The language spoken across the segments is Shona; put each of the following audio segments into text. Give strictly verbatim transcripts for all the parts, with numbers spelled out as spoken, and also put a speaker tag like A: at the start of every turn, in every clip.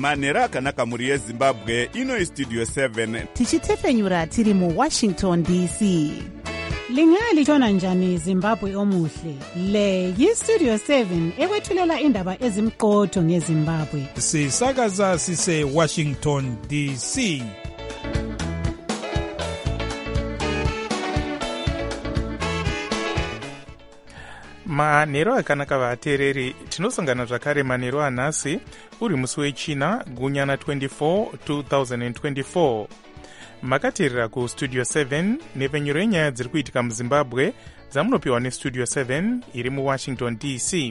A: manhero akanaka mhuri yezimbabwe. Ino istudio seven
B: tichitefenyura tiri muwashington D C.
C: Lingalitshona njani Zimbabwe omuhle? Le yistudio seven ekwethulela indaba ezimqotho ngeZimbabwe.
D: Sisakaza sise Washington D C.
E: manhero akanaka vateereri, tinosangana zvakare manhero anhasi uri musi wechina gunyana twenty-four two thousand twenty-four. makateerera kustudio seven nepfenyuro yenyaya dziri kuitika muzimbabwe dzamunopiwa nestudio seven iri muwashington D C.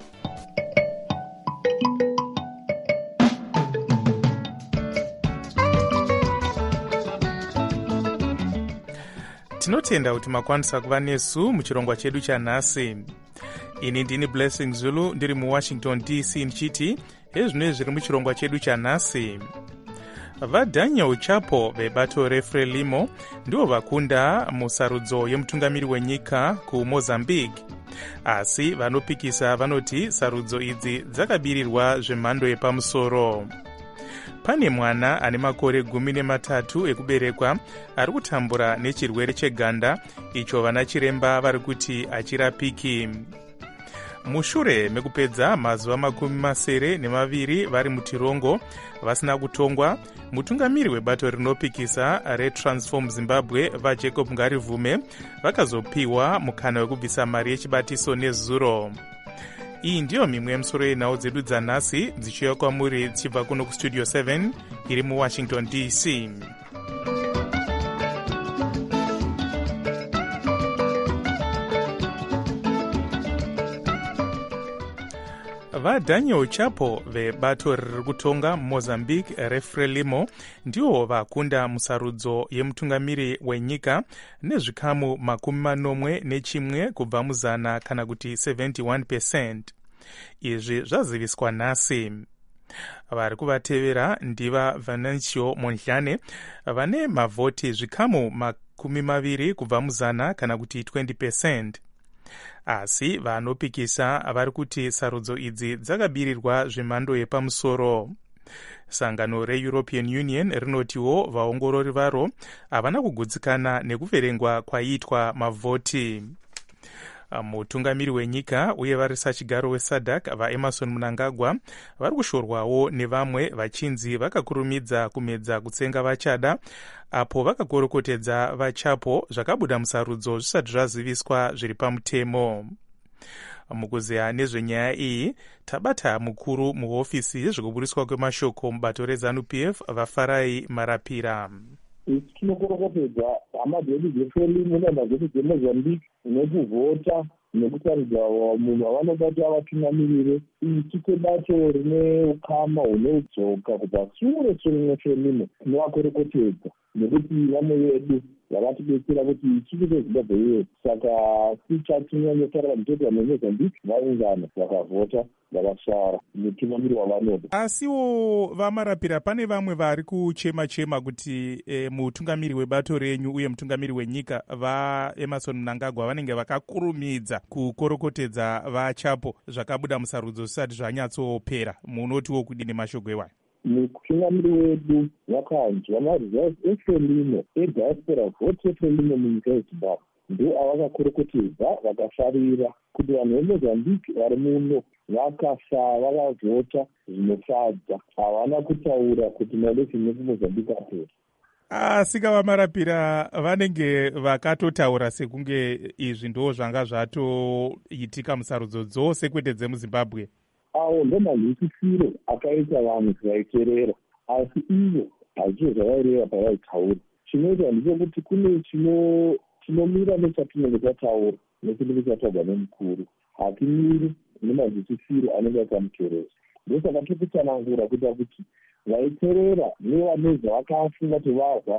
E: tinotenda kuti makwanisa kuva nesu muchirongwa chedu chanhasi. ini ndini Blessing Zulu ndiri muwashington D C ndichiti hezvino zviri muchirongwa chedu chanhasi. vaDaniel Chapo vebato reFrelimo ndivo vakunda musarudzo yemutungamiri wenyika kuMozambique, asi vanopikisa vanoti sarudzo idzi dzakabirirwa zvemhando yepamusoro. pane mwana ane makore gumi nematatu ekuberekwa ari kutambura nechirwere cheganda icho vana chiremba vari kuti achirapiki. mushure mekupedza mazuva makumi masere nemaviri vari mutirongo vasina kutongwa, mutungamiri webato rinopikisa reTransform Zimbabwe vaJacob Ngarivume vakazopiwa mukana wekubvisa mari yechibatiso nezuro. iyi ndiyo mimwe yemusoro yenhau dzedu dzanhasi dzichiuya kwamuri dzichibva kuno kustudio seven iri muwashington D C. vaDaniel Chapo vebato riri kutonga Mozambique reFrelimo ndiwo vakunda musarudzo yemutungamiri wenyika nezvikamu makumi manomwe nechimwe kubva muzana kana kuti seventy-one percent. izvi zvaziviswa nhasi. vari kuvatevera ndiva Venancio Mondlane vane mavhoti zvikamu makumi maviri kubva muzana kana kuti twenty percent. asi vanopikisa vari kuti sarudzo idzi dzakabirirwa zvemhando yepamusoro. sangano reEuropean Union rinotiwo vaongorori varo havana kugutsikana nekuverengwa kwaiitwa mavhoti. mutungamiri wenyika uye varisa chigaro weSADC vaEmerson Mnangagwa vari kushorwawo nevamwe vachinzi vakakurumidza kumedza kutsenga vachada apo vakakorokotedza vaChapo zvakabuda musarudzo zvisati zvaziviswa zviri pamutemo. mukuzeya nezvenyaya iyi tabata mukuru muhofisi yezvekuburiswa kwemashoko mubato reZANU P F vaFarai Marapira.
F: isi tinokorokotedza hama dzedu dzeFrelimo nehama dzedu dzeMozambique nekuvhota nekusarudza munhu wavanobata vatungamirire. isi kwebato rine ukama hune udzoka kubva sure sure neFrelimo tinovakorokotedza nekuti vamwe vedu vakatidetsera kuti ichiku chezimbabwe yedu. saka sichatinyanyosarara mutedza neMozambique vaungana vakavhota vakasvara mutungamiri wavanoda.
E: asiwo vaMarapira, pane vamwe vari kuchema chema kuti e, mutungamiri webato renyu uye mutungamiri wenyika vaEmerson Mnangagwa vanenge vakakurumidza kukorokotedza vaChapo zvakabuda musarudzo zvisati zvanyatsopera. munotiwo kudini mashoko ewayo?
F: mutungamiri wedu wakanzwa maresults eFrelimo ediaspora vote eFrelimo munyika yeZimbabwe ndo avakakorokotedza vakafarira kuti vanhu veMozambique vari muno vakafa vakavhota zvinofadza. havana kutaura kuti maelekshoni ekuMozambique apera.
E: asika vaMarapira vanenge vakatotaura sekunge izvi ndo zvanga zvatoitika musarudzo dzose kwete dzemuZimbabwe.
F: avo ndo manhikisiro akaita vanhu vaiterera, asi ivo hazvo zvavaireva pavaitaura. chinoita ndechekuti kune chinomira nechatinenge tataura nechinenge chataurwa nemukuru. hatimiri nemanhikisiro anenge akamukeresa. ndosaka tokutsanangura kuita kuti vaiterera nevaneza vakafunga kuti vazwa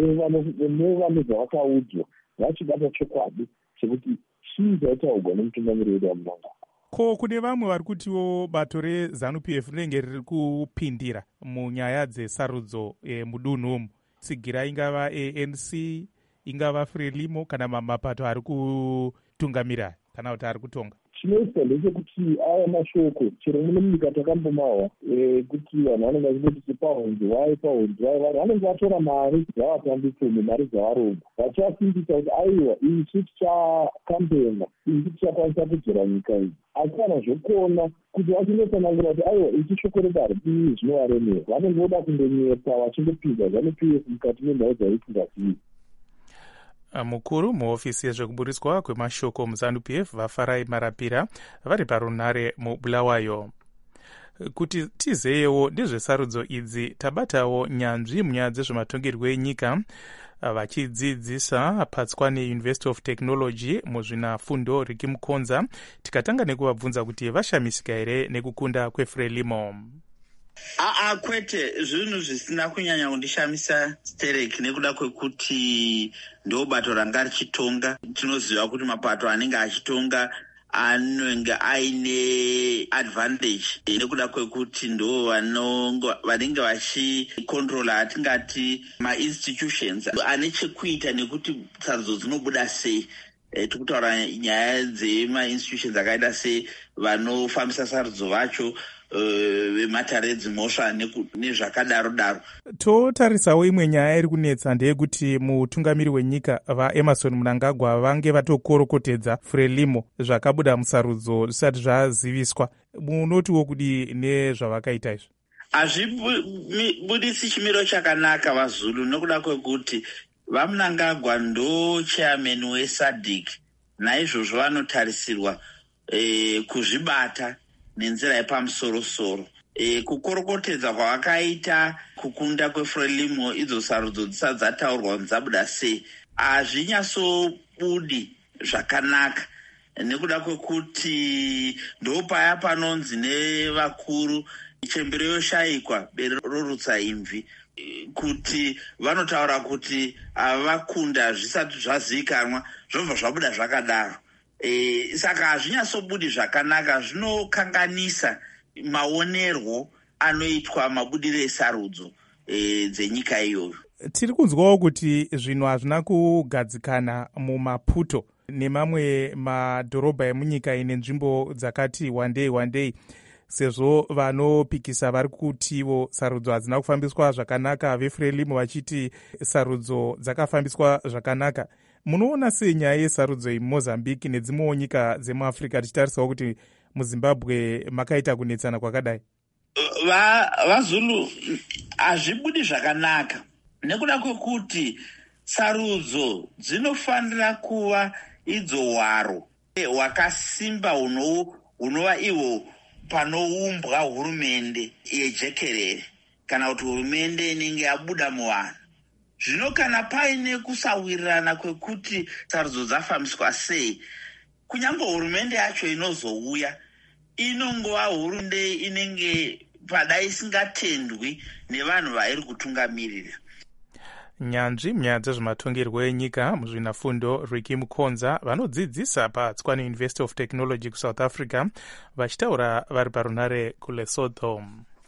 F: nevaneza vakaudzwa vachibata chokwadi chekuti chii chaitaurwa nemutungamiri wedu waMnangagwa.
E: ko kune vamwe vari kutiwo bato reZANU P F rinenge riri kupindira munyaya dzesarudzo e, mudunhu umu, tsigira ingava A N C ingava Frelimo kana mapato ari kutungamira kana kuti ari kutonga.
F: chinoitwa ndechekuti aya mashoko chero muno munyika takambomawa kuti vanhu vanenge vachingoti pahonzi wai pahonzi wai vanhu vanenge vatora mari dzavatambiso nemari dzavarongo vachivasimbisa kuti aiwa isu tichakampenga isu tichakwanisa kudzora nyika iyi asi kana zvokuona kuti vachinotsanangura kuti aiwa ichi shoko redare ii zvinovaremera vanenge voda kundonyepa vachingopinza zanup f mukati menhau dzaisingazivi.
E: Mukuru muhofisi yezvekuburiswa kwemashoko muzanup f vafarai marapira vari parunare mubulawayo. Kuti tizeyewo ndezvesarudzo idzi tabatawo nyanzvi munyaya dzezvematongerwo enyika vachidzidzisa patswane University of Technology muzvinafundo Ricky Mukonza, tikatanga nekuvabvunza kuti vashamisika here nekukunda kweFrelimo.
G: Aa kwete zvinhu zvisina kunyanya kundishamisa Sterek nekuda kwekuti ndo bato ranga richitonga. Tinoziva kuti mapato anenge achitonga anenge aine advantage nekuda kwekuti ndo vanenge vachikontrola atingati ma-institutions ane chekuita nekuti sarudzo dzinobuda sei. E, tikutaura nyaya dzema-institutions akaita sei vanofambisa sarudzo vacho vematare dzimhosva nezvakadaro daro.
E: Totarisawo imwe nyaya iri kunetsa ndeyekuti mutungamiri wenyika vaEmerson Mnangagwa vange vatokorokotedza Frelimo zvakabuda musarudzo zvisati zvaziviswa. Munotiwo kudi nezvavakaita izvi?
G: Hazvibudisi chimiro chakanaka vaZulu nokuda kwekuti vaMnangagwa ndo chairman weSADC, naizvozvo vanotarisirwa e, kuzvibata nenzira yepamusoro-soro. E, kukorokotedza kwavakaita kukunda kweFrelimo idzo sarudzo dzisati dzataurwa dzabuda sei hazvinyasobudi zvakanaka nekuda kwekuti ndo paya panonzi nevakuru chembere yoshayikwa bere rorutsa imvi, kuti vanotaura kuti avakunda zvisati zvazivikanwa zvobva zvabuda zvakadaro. E, saka hazvinyasobudi zvakanaka, zvinokanganisa maonerwo anoitwa mabudiro esarudzo e, dzenyika iyoyo.
E: Tiri kunzwawo kuti zvinhu hazvina kugadzikana muMaputo nemamwe madhorobha emunyika ine nzvimbo dzakati wandei wandei, sezvo vanopikisa vari kutiwo sarudzo hadzina kufambiswa zvakanaka, veFrelimo vachiti sarudzo dzakafambiswa zvakanaka. Munoona sei nyaya yesarudzo iyi muMozambique nedzimwewo nyika dzemuAfrica, tichitarisawo kuti muZimbabwe makaita kunetsana kwakadai?
G: VaZulu hazvibudi zvakanaka nekuda kwekuti sarudzo dzinofanira kuva idzo hwaro hwakasimba hunova ihwo panoumbwa hurumende yejekerere kana kuti hurumende inenge yabuda muvanhu. Zvino kana paine kusawirirana kwekuti sarudzo dzafambiswa sei, kunyange hurumende yacho inozouya inongova hurumende inenge pada isingatendwi nevanhu vairi kutungamirira.
E: Nyanzvi munyaya dzezvematongerwo enyika muzvinafundo Ricky Mukonza vanodzidzisa paTswane University of Technology kuSouth Africa vachitaura vari parunare kuLesotho.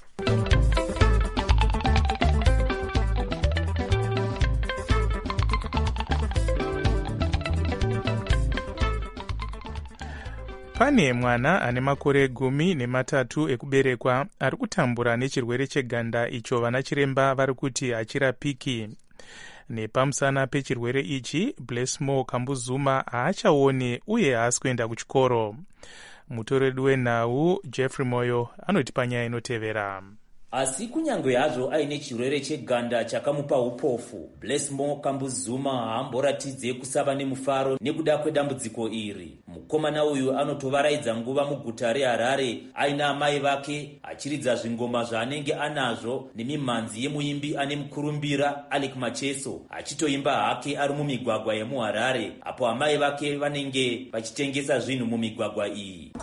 E: Pane mwana ane makore gumi nematatu ekuberekwa ari kutambura nechirwere cheganda icho vana chiremba vari kuti hachirapiki. Nepamusana pechirwere ichi, Blessmore Kambuzuma haachaone uye haasi kuenda kuchikoro. Mutoredu wenhau Jeffrey Moyo anoti panyaya inotevera.
H: Asi kunyange hazvo aine chirwere cheganda chakamupa upofu, Blessmore Kambuzuma haamboratidze kusava nemufaro nekuda kwedambudziko iri. Mukomana uyu anotovaraidza nguva muguta reHarare aina amai vake achiridza zvingoma zvaanenge anazvo nemimhanzi yemuimbi ane mukurumbira Alec Macheso achitoimba hake ari mumigwagwa yemuHarare apo amai vake vanenge vachitengesa zvinhu mumigwagwa iyi.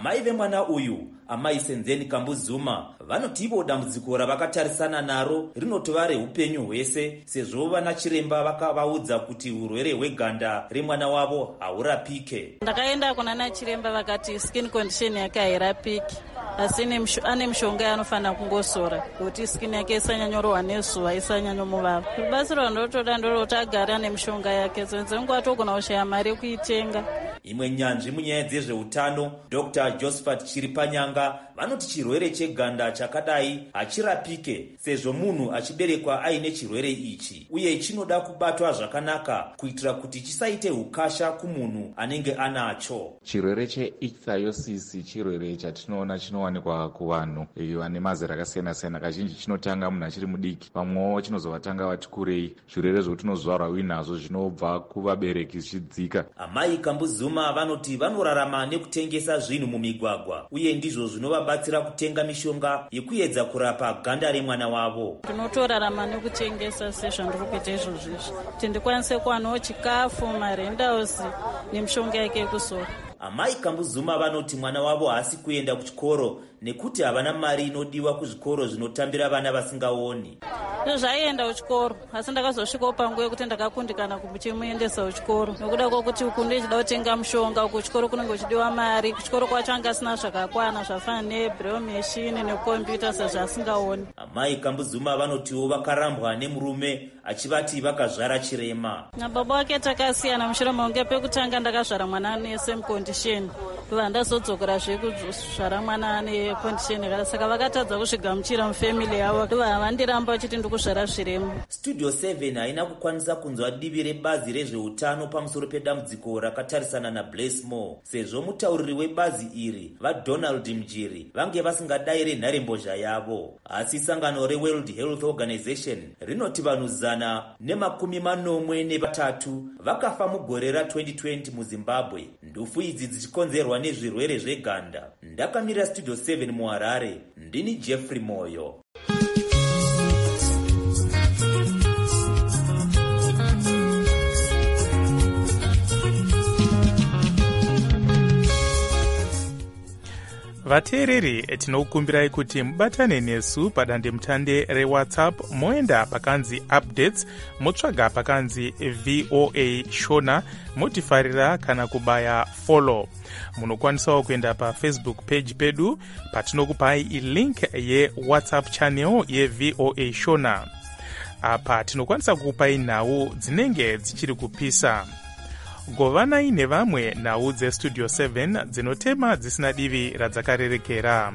H: amai vemwana uyu amai Senzeni Kambuzuma vanoti ivo dambudziko ravakatarisana naro rinotova reupenyu hwese, sezvo vana chiremba vakavaudza kuti urwere hweganda remwana wavo haurapike.
I: Ndakaenda kuna na chiremba vakati skin condition yake hairapiki, asi ane mishonga yanofana kungosora kuti skin yake isanyanyorohwa nezuva, isanyanyomuvava. Rubatsiro ndotoda ndoroti agare ane mishonga yake, dzimwe atogona kushaya mari yekuitenga.
H: Imwe nyanzvi munyaya dzezveutano Doctor Josephat Chiripanyanga vanoti chirwere cheganda chakadai hachirapike sezvo munhu achiberekwa aine chirwere ichi, uye chinoda kubatwa zvakanaka kuitira kuti chisaite ukasha kumunhu anenge anacho.
J: Chirwere cheichthyosis chirwere chatinoona chinowanikwa kuvanhu vane mazera akasiyana-siyana. Kazhinji chinotanga munhu achiri mudiki, pamwewo chinozovatanga vati kurei. Zvirwere zvotinozvarwa uinazvo zvinobva kuvabereki zvichidzika.
H: Amai Kambuzuma vanoti vanorarama nekutengesa zvinhu mumigwagwa, uye ndizvo zvinovabatsira kutenga mishonga yekuedza kurapa ganda remwana wavo.
I: Tinotorarama nekutengesa sezvandiri kuita izvozvo kuti ndikwanise kuwanawo chikafu, marendausi nemishonga yake yekusora.
H: Amai Kambuzuma vanoti mwana wavo haasi kuenda kuchikoro nekuti havana mari inodiwa kuzvikoro zvinotambira vana vasingaoni.
I: Zvaienda kuchikoro, asi ndakazosvikawo panguva yekuti ndakakundikana kuchimuendesa kuchikoro nokuda kwokuti uku ndichida kutenga mushonga, uku kuchikoro kunenge kuchidiwa mari. Kuchikoro kwacho anga asina zvakakwana zvafana nebraille machine nekombiyuta sezvo asingaoni.
H: Amai Kambuzuma vanotiwo vakarambwa nemurume achivati vakazvara chirema.
I: Nababa wake takasiyana mushure maunge pekutanga ndakazvara mwana ane same condition, ndobva ndazodzokerazve kuzvara mwana ane condition yakada, saka vakatadza kuzvigamuchira mufamily yavo, ndobva vandiramba vachiti ndikuzvara zvirema.
H: Studio seven haina kukwanisa kunzwa divi rebazi rezveutano pamusoro pedambudziko rakatarisana naBlessmore, sezvo mutauriri webazi iri vaDonald Mjiri vange vasingadayire nharembozha yavo. Asi sangano reWorld Health Organization rinoti vanhu zana nemakumi manomwe nevatatu vakafa mugore ra twenty twenty muZimbabwe, ndufu idzi dzichikonzerwa nezvirwere zveganda. Ndakamira Studio seven muHarare, ndini Jeffrey Moyo.
E: vateereri tinokukumbirai kuti mubatane nesu padandemutande rewhatsapp, moenda pakanzi updates, motsvaga pakanzi V O A Shona, motifarira kana kubaya follow. Munokwanisawo kuenda pafacebook page pedu patinokupai ilink yewhatsapp channel yeV O A Shona. Apa tinokwanisa kukupai nhau dzinenge dzichiri kupisa. Govanai nevamwe nhau dzestudio seven dzinotema dzisina divi radzakarerekera.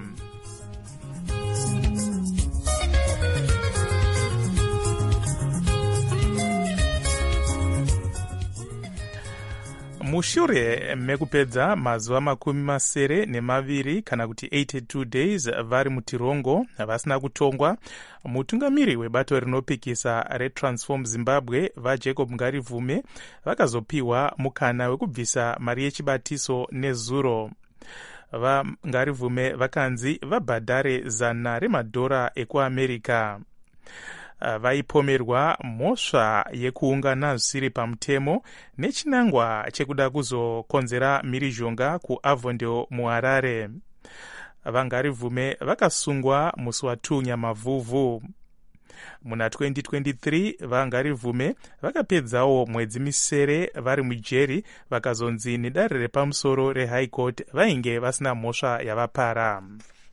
E: Mushure mekupedza mazuva makumi masere nemaviri kana kuti eighty-two days vari mutirongo vasina kutongwa, mutungamiri webato rinopikisa reTransform Zimbabwe vaJacob Ngarivume vakazopiwa mukana wekubvisa mari yechibatiso nezuro. VaNgarivume vakanzi vabhadhare zana remadhora ekuAmerica. Vaipomerwa mhosva yekuungana zvisiri pamutemo nechinangwa chekuda kuzokonzera mhirizhonga kuAvondale muHarare. VaNgarivume vakasungwa musi wa two Nyamavhuvhu. Muna twenty twenty-three VaNgarivume vakapedzawo mwedzi misere vari mujeri, vakazonzi nedare repamusoro reHigh Court vainge vasina mhosva yavapara.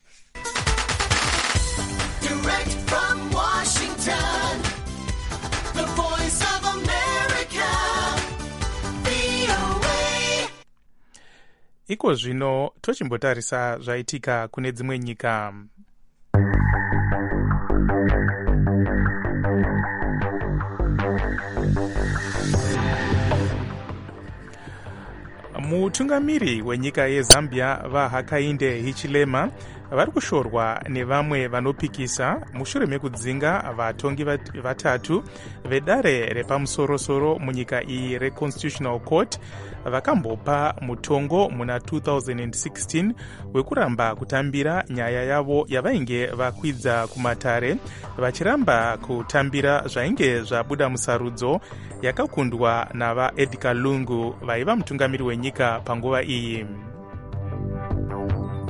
K: The Voice of America, V O A.
E: Iko zvino tochimbotarisa zvaitika kune dzimwe nyika. Mutungamiri wenyika yeZambia vaHakainde Hichilema vari kushorwa nevamwe vanopikisa mushure mekudzinga vatongi vatatu vedare repamusorosoro munyika iyi reConstitutional Court vakambopa mutongo muna two thousand sixteen wekuramba kutambira nyaya yavo yavainge vakwidza kumatare vachiramba kutambira zvainge zvabuda musarudzo yakakundwa navaEdgar Lungu vaiva mutungamiri wenyika panguva iyi.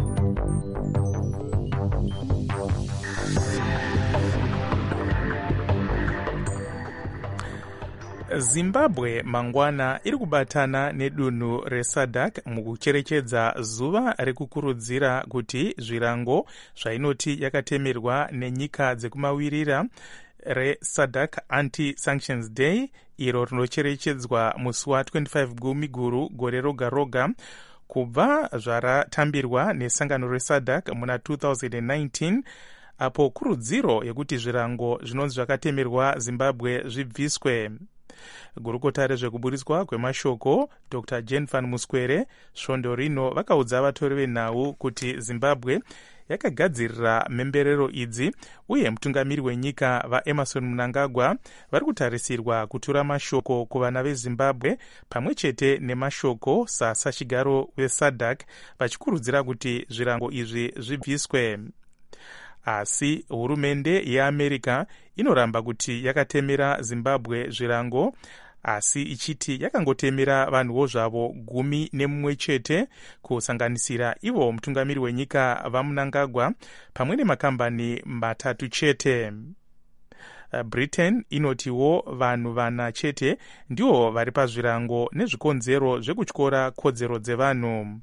E: Zimbabwe mangwana iri kubatana nedunhu resadc mukucherechedza zuva rekukurudzira kuti zvirango zvainoti yakatemerwa nenyika dzekumawirira resadc anti-sanctions day iro rinocherechedzwa musi wa25 gumi guru gore roga roga kubva zvaratambirwa nesangano resadc muna two thousand nineteen apo kurudziro yekuti zvirango zvinonzi zvakatemerwa zimbabwe zvibviswe. Gurukota rezvekuburiswa kwemashoko Dr Jane Van Muskwere svondo rino vakaudza vatori venhau kuti Zimbabwe yakagadzirira mhemberero idzi uye mutungamiri wenyika vaEmerson Mnangagwa vari kutarisirwa kutura mashoko kuvana vezimbabwe pamwe chete nemashoko sasachigaro vesadc vachikurudzira kuti zvirango izvi zvibviswe. Asi hurumende yeAmerica inoramba kuti yakatemera Zimbabwe zvirango, asi ichiti yakangotemera vanhuwo zvavo gumi nemumwe chete kusanganisira ivo mutungamiri wenyika vaMnangagwa pamwe nemakambani matatu chete. Britain inotiwo vanhu vana chete ndiwo vari pazvirango nezvikonzero zvekutyora kodzero dzevanhu.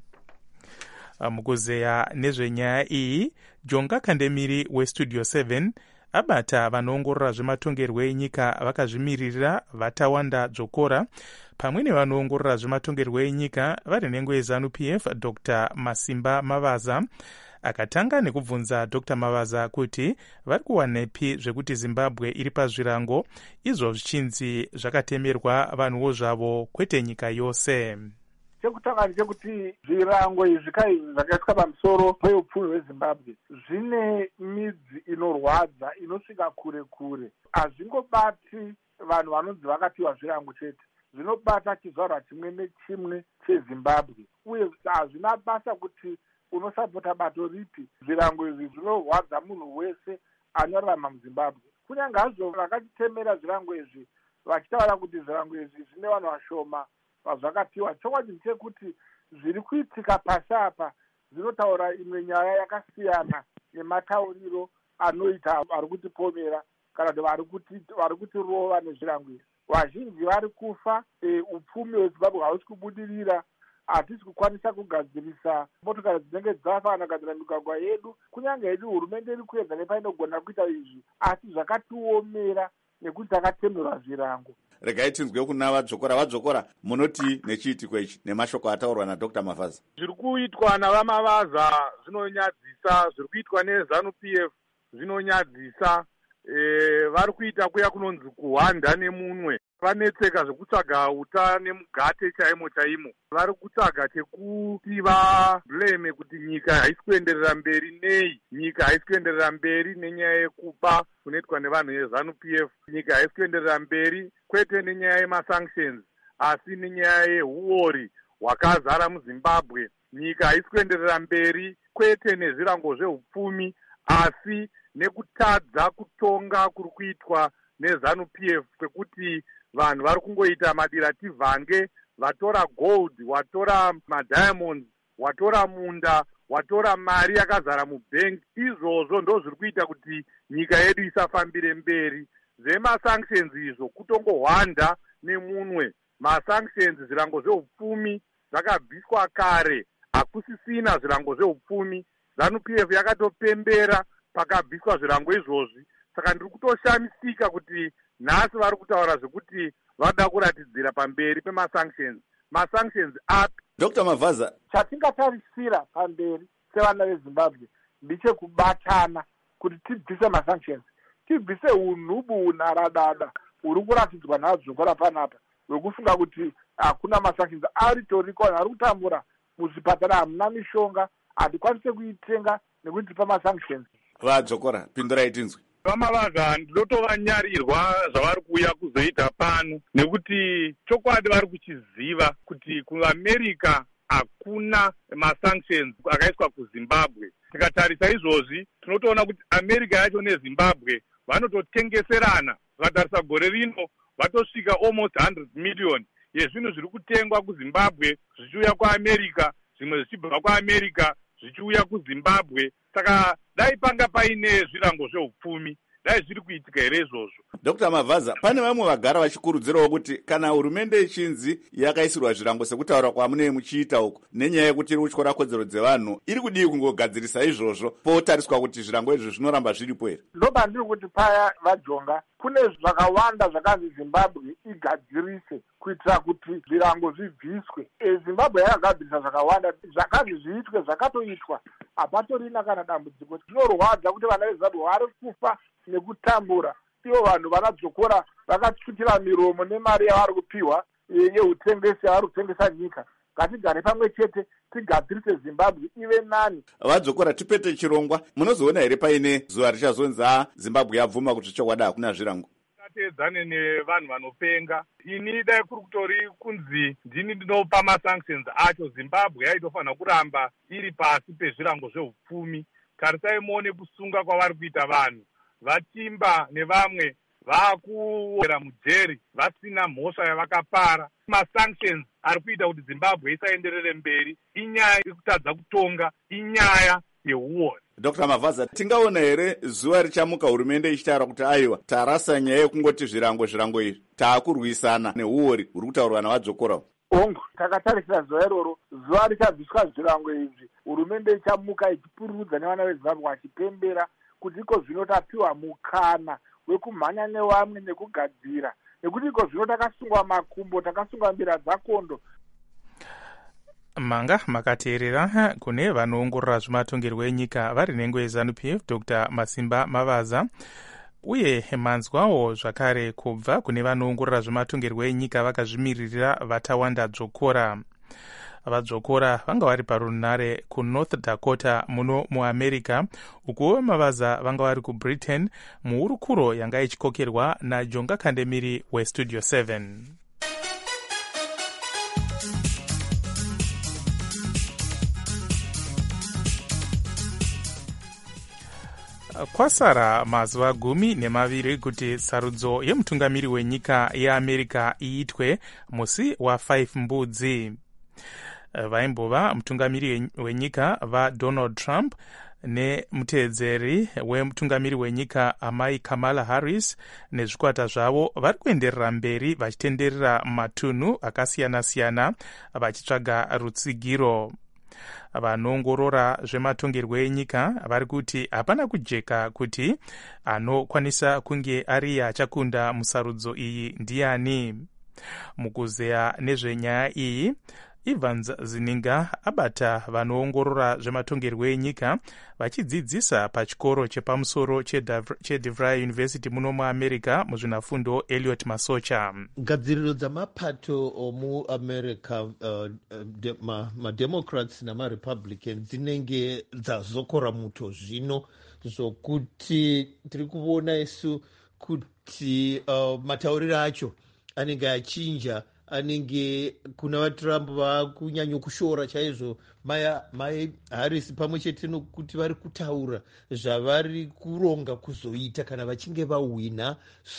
E: Mukuzeya nezvenyaya iyi, Jonga Kandemiri weStudio seven abata vanoongorora zvematongerwo enyika vakazvimirira vatawanda dzokora pamwe nevanoongorora zvematongerwo enyika vari nhengo yeZANU P F Dr Masimba Mavaza akatanga nekubvunza Dr Mavaza kuti vari kuwanepi zvekuti Zimbabwe iri pazvirango izvo zvichinzi zvakatemerwa vanhuwo zvavo kwete nyika yose.
L: Chekutanga ndechekuti zvirango izvi zvakaiswa pamusoro peupfumi hweZimbabwe zvine midzi inorwadza inosvika kure kure. Hazvingobati vanhu vanonzi vakatiwa zvirango chete, zvinobata chizvarwa chimwe nechimwe cheZimbabwe, uye hazvina basa kuti unosapota bato ripi. Zvirango izvi zvinorwadza munhu wese anorarama muZimbabwe. Kunyange hazvo vakachitemera zvirango izvi vachitaura kuti zvirango izvi zvine vanhu vashoma pazvakatiwa, chokwadi ndechekuti zviri kuitika pasi apa zvinotaura imwe nyaya yakasiyana nematauriro anoita vari kutipomera kana kuti vari kutirova nezvirango izvi. Vazhinji vari kufa, e, upfumi hweZimbabwe hausi kubudirira, hatisi kukwanisa kugadzirisa motokari dzinenge dzafa kana kugadzira migwagwa yedu. Kunyange hedu hurumende iri kuedza nepainogona kuita izvi, asi zvakatiomera nekuti takatemerwa zvirango.
A: Regai tinzwe kuna vadzokora. Vadzokora, munoti nechiitiko ichi nemashoko ataurwa naDr Mavaza?
M: Zviri kuitwa navamavaza zvinonyadzisa, zviri kuitwa neZANU P F zvinonyadzisa. E, vari kuita kuya kunonzi kuhwanda nemunwe. Vanetseka zvekutsvaga uta nemugate chaimo chaimo. Vari kutsvaga chekuti vablame kuti nyika haisi kuenderera mberi nei. Nyika haisi kuenderera mberi nenyaya yekupa kunoitwa nevanhu veZANU P F. Nyika haisi kuenderera mberi kwete nenyaya yemasanctions, asi nenyaya yehuori hwakazara muZimbabwe. Nyika haisi kuenderera mberi kwete nezvirango zveupfumi, asi nekutadza kutonga kuri kuitwa neZANU P F kwekuti vanhu vari kungoita madirativhange, vatora gold, watora madiamonds, watora munda, watora mari yakazara mubhengi. Izvozvo ndo zviri kuita kuti nyika yedu isafambire mberi. Zvemasanctions izvo kutongohwanda nemunwe. Masanctions, zvirango zveupfumi zvakabviswa kare, hakusisina zvirango zveupfumi. ZANU P F yakatopembera pakabviswa zvirango izvozvi. Saka ndiri kutoshamisika kuti nhasi vari kutaura zvekuti vada kuratidzira pamberi pemasanctions. Masanctions api?
A: Dr Mavaza,
L: chatingatarisira pamberi sevana veZimbabwe ndichekubatana kuti tibvise masanctions, tibvise unhubu unaradada uri kuratidzwa nadzokora panapa wekufunga kuti hakuna masanctions. Aritoriko vanhu vari kutambura muzvipatara, hamuna mishonga, hatikwanise kuitenga nekuti tipa masanctions.
A: vadzokora, pindurai tinzwe.
M: Vamavaza ndinotovanyarirwa zvavari kuuya kuzoita pano, nekuti chokwadi vari kuchiziva kuti kuAmerica hakuna masanctions akaiswa kuZimbabwe. Tikatarisa izvozvi tinotoona kuti America yacho neZimbabwe vanototengeserana. Vakatarisa gore rino vatosvika almost one hundred million yezvinhu zviri kutengwa kuZimbabwe zvichiuya kuAmerica, zvimwe zvichibva kuAmerica zvichiuya kuZimbabwe. Saka dai panga paine zvirango zveupfumi, dai zviri kuitika here izvozvo.
A: Dr Mavhaza, pane vamwe vagara vachikurudzirawo kuti kana hurumende yechinzi yakaisirwa zvirango sekutaura kwamunei muchiita uku nenyaya yekuti iri kutyora kodzero dzevanhu, iri kudii kungogadzirisa izvozvo potariswa kuti zvirango izvi zvinoramba zviripo here?
L: Ndoba ndiri kuti paya vajonga kune zvakawanda zvakanzi Zimbabwe igadzirise kuitira kuti zvirango zvibviswe. E, Zimbabwe yakagadzirisa zvakawanda zvakanzi zviitwe zvakatoitwa, hapatorina kana dambudziko. Zvinorwadza kuti vana veZimbabwe vari kufa nekutambura, ivo vanhu vanadzokora vakatsvukira miromo nemari yavari kupiwa yeutengesi yavari kutengesa nyika. Ngatigare pamwe chete tigadzirise Zimbabwe ive nani.
A: Vadzokora tipete chirongwa, munozoona here paine zuva richazonzi Zimbabwe yabvuma kuti chokwadi hakuna zvirango?
M: Tateedzane nevanhu vanopenga. Ini dai kuri kutori kunzi ndini ndinopa masanctions acho, Zimbabwe yaitofanira kuramba iri pasi pezvirango zveupfumi. Tarisai muone kusunga kwavari kuita vanhu. Vatimba nevamwe vakuwera mujeri vasina mhosva yavakapara. Masanctions ari kuita kuti Zimbabwe isaenderere mberi inyaya yekutadza kutonga, inyaya yeuori.
A: Dr Mavhaza, tingaona here zuva richamuka hurumende ichitaura kuti aiwa tarasa nyaya yekungoti zvirango zvirango izvi taakurwisana neuori huri kutaurwa navadzokora?
L: Ongo takatarisira zuva iroro, zuva richabviswa zvirango izvi hurumende ichamuka ichipururudza nevana veZimbabwe vachipembera kuti iko zvino tapiwa mukana wekumhanya nevamwe nekugadzira, nekuti iko zvino takasungwa makumbo, takasungwa mbira dzakondo.
E: Manga makateerera kune vanoongorora zvematongerwo enyika vari nhengo yeZANU-P F Dr Masimba Mavhaza, uye manzwawo zvakare kubva kune vanoongorora zvematongerwo enyika vakazvimiririra Vatawanda Dzokora. Vadzokora vanga vari parunhare kuNorth Dakota muno muamerica, uko Mavhaza vanga vari kuBritain muhurukuro yanga ichikokerwa naJonga Kandemiri weStudio seven. Kwasara mazuva gumi nemaviri kuti sarudzo yemutungamiri wenyika yeAmerica iitwe musi wa5 mbudzi. Vaimbova mutungamiri wenyika vaDonald Trump nemuteedzeri wemutungamiri wenyika amai Kamala Harris nezvikwata zvavo vari kuenderera mberi vachitenderera matunhu akasiyana-siyana vachitsvaga rutsigiro. Vanoongorora zvematongerwo enyika vari kuti hapana kujeka kuti anokwanisa kunge ari achakunda musarudzo iyi ndiani. Mukuzeya nezvenyaya iyi, Evans Zininga abata vanoongorora zvematongerwo enyika vachidzidzisa pachikoro chepamusoro cheDeVry University muno muAmerica muzvinafundo Elliot Masocha.
N: Gadziriro dzamapato omuAmerica uh, de, mademocrats ma namarepublicans dzinenge dzazokora muto zvino zvokuti tiri kuona isu kuti uh, matauriro acho anenge achinja, anenge kuna vaTrump vakunyanyokushora chaizvo mai mai Harris pamwe chete nokuti vari kutaura zvavari kuronga kuzoita kana vachinge vahwina,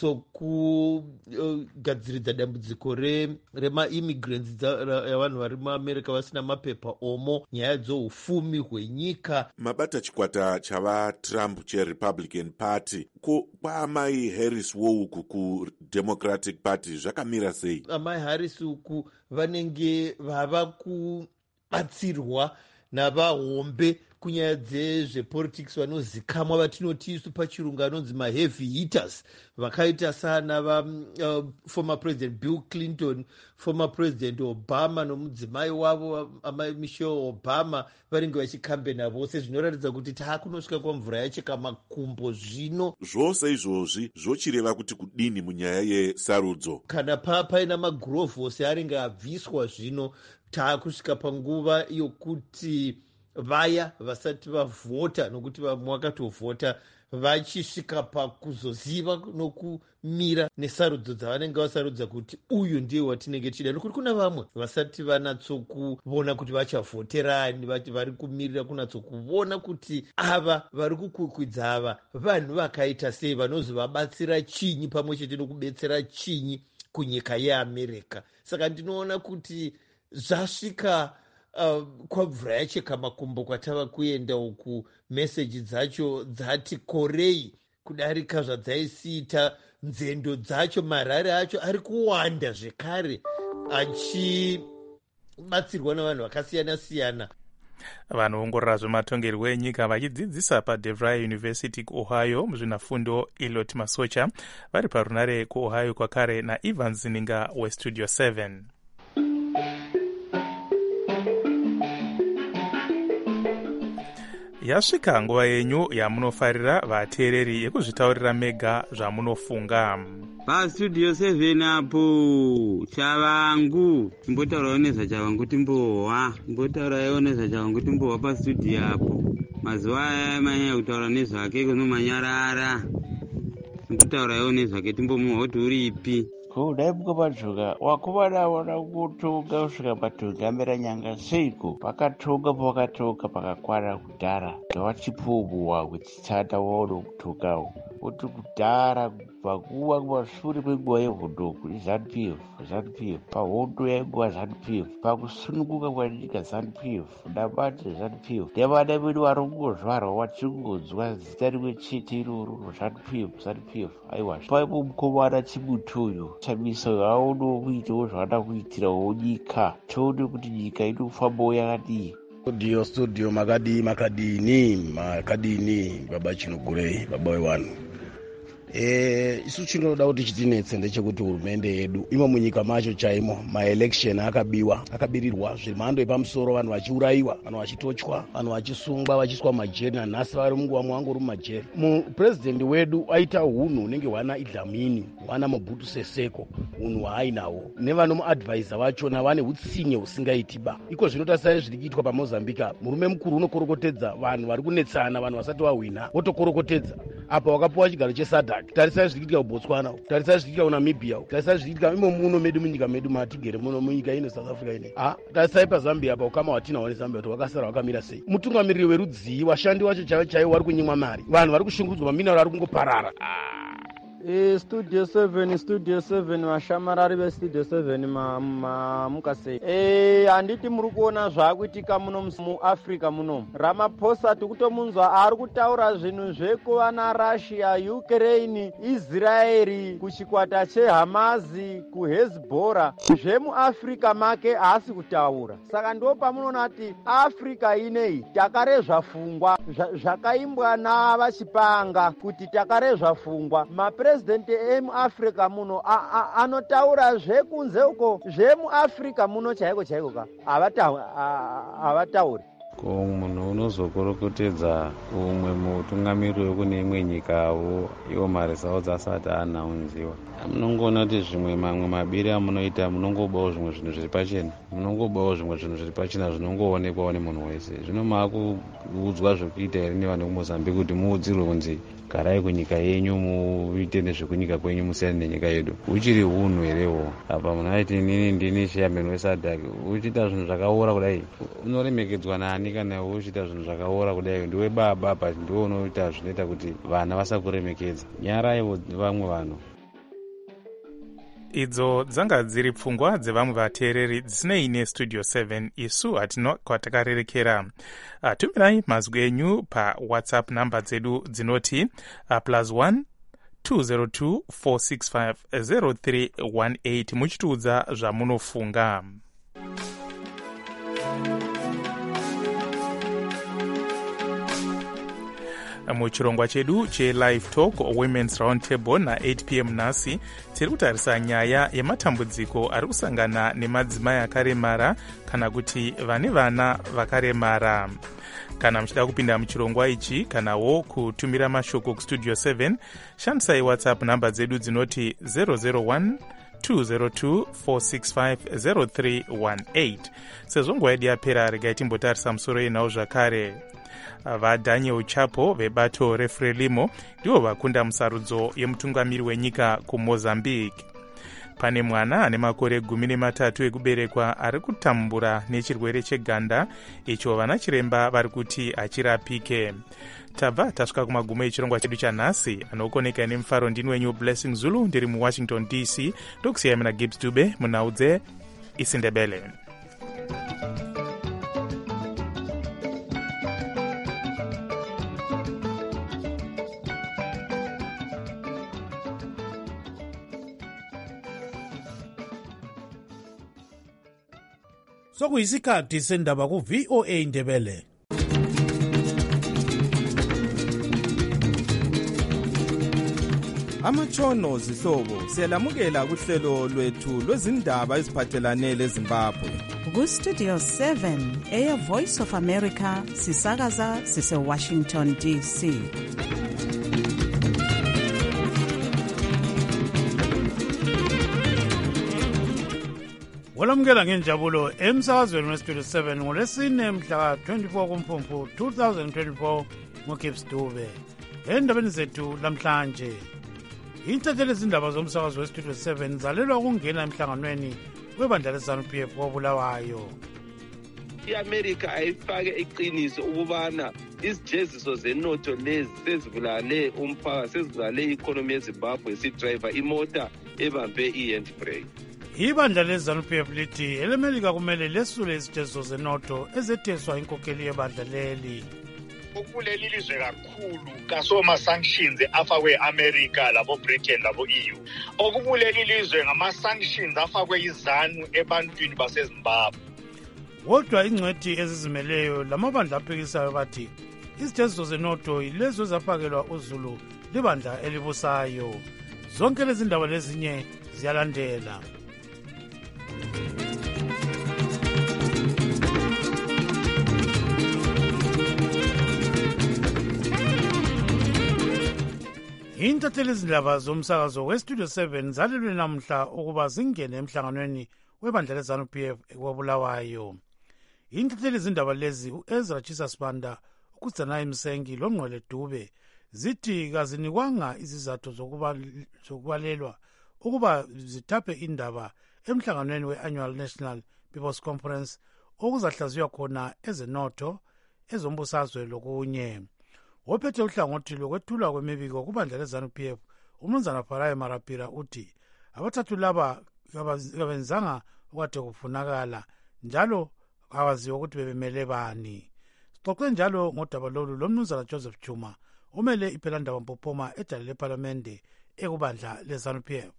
N: sokugadziridza dambudziko remaimmigrants yavanhu vari muAmerica vasina mapepa omo, nyaya dzoufumi hwenyika.
O: Mabata chikwata chavaTrump cheRepublican Party ko kwaamai Harris wouku kuDemocratic Party zvakamira sei?
N: Amai Harris uku vanenge vava kubatsirwa navahombe kunyaya dzezvepolitics vanozikamwa vatinoti isu pachirungu anonzi maheavy hitters, vakaita sana va uh, former president Bill Clinton, former president Obama nomudzimai wavo amai Michelle Obama varinge vachikambena vose, zvinoratidza kuti taakunosvika kwamvura yacheka makumbo zvino.
O: Zvose izvozvi zvochireva kuti kudini munyaya yesarudzo?
N: Kana pa paina magurovhosi aringe abviswa zvino, taakusvika panguva yokuti vaya vasati vavhota, nokuti vamwe vakatovhota, vachisvika pakuzoziva nokumira nesarudzo dzavanenge vasarudza kuti uyu ndiye watinenge tichida, nokuti kuna vamwe vasati vanatsokuona kuti vachavhoterani, vati vari kumirira kunatsokuona kuti ava vari kukwikwidza ava vanhu vakaita sei, vanozovabatsira chinyi pamwe chete nokubetsera chinyi kunyika yeAmerica. Saka ndinoona kuti zvasvika Uh, kwamvura yacheka makumbo kwatava kuenda uku, meseji dzacho dzati korei kudarika zvadzaisiita. Nzendo dzacho, marari acho ari kuwanda zvekare achibatsirwa navanhu vakasiyana siyana.
E: vanoongorora zvematongerwo enyika vachidzidzisa paDevry University kuOhio muzvinafundo Elliot Masocha vari parunare kuOhio kwakare naEvans Ninga weStudio seven. Yasvika nguva yenyu yamunofarira vateereri yekuzvitaurira mega zvamunofunga.
P: PaStudio seven apo chavangu timbotaurawo nezvachavangu timbohwa timbotaurawo nezvachavangu timbohwa pastudio apo. Mazuva aya amanyanya kutaura nezvake kunomanyarara timbotaurawo nezvake timbomuhwa kuti uripi.
Q: kudai mukapatuka wakomana wana kutoka kusvika patoka amera nyanga seiko pakatoka pakatoka pakakwana kudhara ndawachipumuwa kuchitsata waono kutokawo kuti kudhara pakuwa kumashure kwenguva yehondoko iZANU P F ZANU P F pahondo yainguva ZANU P F pakusununguka kwanyika ZANU P F nabate ZANU P F nevana vedu vari kungozvarwa vachingonzwa zita rimwe chete iroro ZANU P F ZANU P F aiwa paipo mukomana Chimutoyo chamisa aono kuitawo zvavada kuitirawo nyika tione kuti nyika inofambawo yakadii.
R: Studio studio makadii makadini makadini baba Chinogurei baba wevanhu. Eh isu chinoda kuti chitinetse ndechekuti hurumende yedu imo munyika macho chaimo maelection akabiwa akabirirwa zvemhando yepamusoro vanhu vachiuraiwa vanhu vachitochwa vanhu vachisungwa vachiswa majeri nanhasi vari munguva mwangu uri majeri. Mupresident wedu aita hunhu unenge hwana Idlamini hwana Mobutu Seseko hunhu hwaainawo nevanomuadvisa vachona vane hutsinye husingaitiba iko zvinotasai zviri kuitwa paMozambique. Murume mukuru unokorokotedza vanhu vari kunetsana vanhu vasati vahwina votokorokotedza apa wakapuwa chigaro chesadha. Tarisai zviri kuitika kuBotswana, tarisai zviri kuitika kuNamibia, tarisai zviri kuitika imo muno medu munyika medu matigere muno munyika ino South Africa ine. Ah, tarisai paZambia apa ukama watina wani Zambia kuti wakasara wakamira sei. Mutungamiriri werudzii washandi wacho chaiwo chaiwo vari kunyimwa mari. Vanhu vari kushungurudzwa maminero vari kungoparara.
S: E Studio seven Studio seven vashamarari veStudio seven mukasei. E handiti muri kuona zvaakuitika muno muAfrica muno. Ramaphosa tikutomunzwa ari kutaura zvinhu zvekuva naRussia, Ukraine, Israeri, kuchikwata cheHamazi, kuHezbollah. ZvemuAfrica make haasi kutaura. Saka ndo pamunoona kuti Africa inei takarezva pfungwa zvakaimbwa navachipanga kuti takarezva pfungwa. Presidenti emuAfrica muno anotaura zvekunze uko zvemuAfrica muno chaiko chaiko ka havatauri.
P: Ko munhu unozokorokotedza umwe mutungamiriri wekune imwe nyikawo iwo mari dzawo dzasati anaunziwa. Munongoona kuti zvimwe mamwe mabiri amunoita munongobawo zvimwe zvinhu zviri pachena munongobawo zvimwe zvinhu zviri pachena zvinongoonekwawo nemunhu wese. Zvino maakuudzwa zvekuita here nevanhu veMozambique kuti muudzirwe kunzi garai kunyika yenyu muite nezvekunyika kwenyu musiyane nenyika yedu. Uchiri hunhu herewo apa munhu aiti inini ndini chairman weSADC uchiita zvinhu zvakaora kudai unoremekedzwa nani kana uchiita zvinhu zvakaora kudai ndiwe baba apa ndiwe unoita zvinoita kuti vana vasakuremekedza nyaraiwo vamwe vanhu.
E: Idzo dzanga dziri pfungwa dzevamwe vateereri dzisinei neStudio seven isu hatina kwatakarerekera. Uh, tumirai mazwi enyu paWhatsApp namba dzedu dzinoti uh, plus one two zero two four six five zero three one eight muchitiudza zvamunofunga. Muchirongwa chedu cheLive Talk Women's Roundtable na eight p m nhasi tiri kutarisa nyaya yematambudziko ari kusangana nemadzimai akaremara kana kuti vane vana vakaremara. Kana muchida kupinda muchirongwa ichi kanawo kutumira mashoko kuStudio seven shandisai WhatsApp namba dzedu dzinoti zero zero one two zero two four six five zero three one eight. Sezvo nguva yedu yapera regai timbotarisa musoro yenhau zvakare. VaDaniel Chapo vebato reFrelimo ndivo vakunda musarudzo yemutungamiri wenyika kuMozambique. Pane mwana ane makore gumi nematatu ekuberekwa ari kutambura nechirwere cheganda icho vana chiremba vari kuti achirapike. Tabva tasvika kumagumo echirongwa chedu chanhasi. Anokoneka nemufaro ndini wenyu Blessing Zulu ndiri muWashington D C ndokusiyai muna Gibbs Dube munhau dzeIsindebele.
D: sokuyisikhathi sendaba ku-V O A Ndebele.
T: Amatshono zihlobo siyalamukela kuhlelo lwethu lwezindaba eziphathelane leZimbabwe.
B: Ku-Studio seven eya Voice of America sisakaza sise-Washington D C.
U: Walamukela ngenjabulo emsakazweni weStudio seven ngolesine mhla twenty-four kuMfumfu twenty twenty-four ngoGibbs Dube. Endabeni zethu lamhlanje, intatheli izindaba zomsakazo weStudio seven zalelwa ukungena emhlanganweni webandla le-ZANU-P F wobulawayo.
V: I-Amerika ayifake iqiniso ukubana izijeziso zenotho lezi sezibulale umphakathi, sezibulale i-economy yeZimbabwe, sidrayiva imota ebambe i-handbrake.
U: Ibandla le-ZANU-P F lithi elemelika kumele lesule izijeziso zenotho ezetheswa inkokheli yebandla leli.
W: Kuleli lizwe kakhulu kasoma-sanctions afakwe i-Amerika labo-Britain labo-E U. Okukuleli lizwe ngama-sanctions afakwe izanu ebantwini baseZimbabwe.
U: Kodwa ingcwethi ezizimeleyo lamabandla aphikisayo bathi izijeziso zenotho yilezo ezaphakelwa uZulu libandla elibusayo. Zonke lezi ndaba lezinye ziyalandela. Intatheli izindaba zomsakazo weStudio seven zalelwe namhla ukuba zingene emhlanganweni webandla le-ZANU-P F wobulawayo. Intatheli izindaba lezi u-Ezra Chisa Sibanda, uKudzanayi Msengi loNgqwele Dube zithi kazinikwanga izizathu zokubalelwa ukuba zithaphe indaba emhlanganweni we-Annual National People's Conference okuzahlaziywa khona ezenotho, ezombusazwe lokunye. Ophethe uhlangothi lokwethulwa kwemibiko kubandla le-ZANU-P F uMnumzana Faraye Marapira uthi abathathu laba kabenzanga okade kufunakala njalo awaziwa ukuthi bebemele bani. Sixoxe njalo ngodaba lolu loMnumzana Joseph Chuma umele iphelandaba Mpophoma edale lePhalamende ekubandla le-ZANU-P F.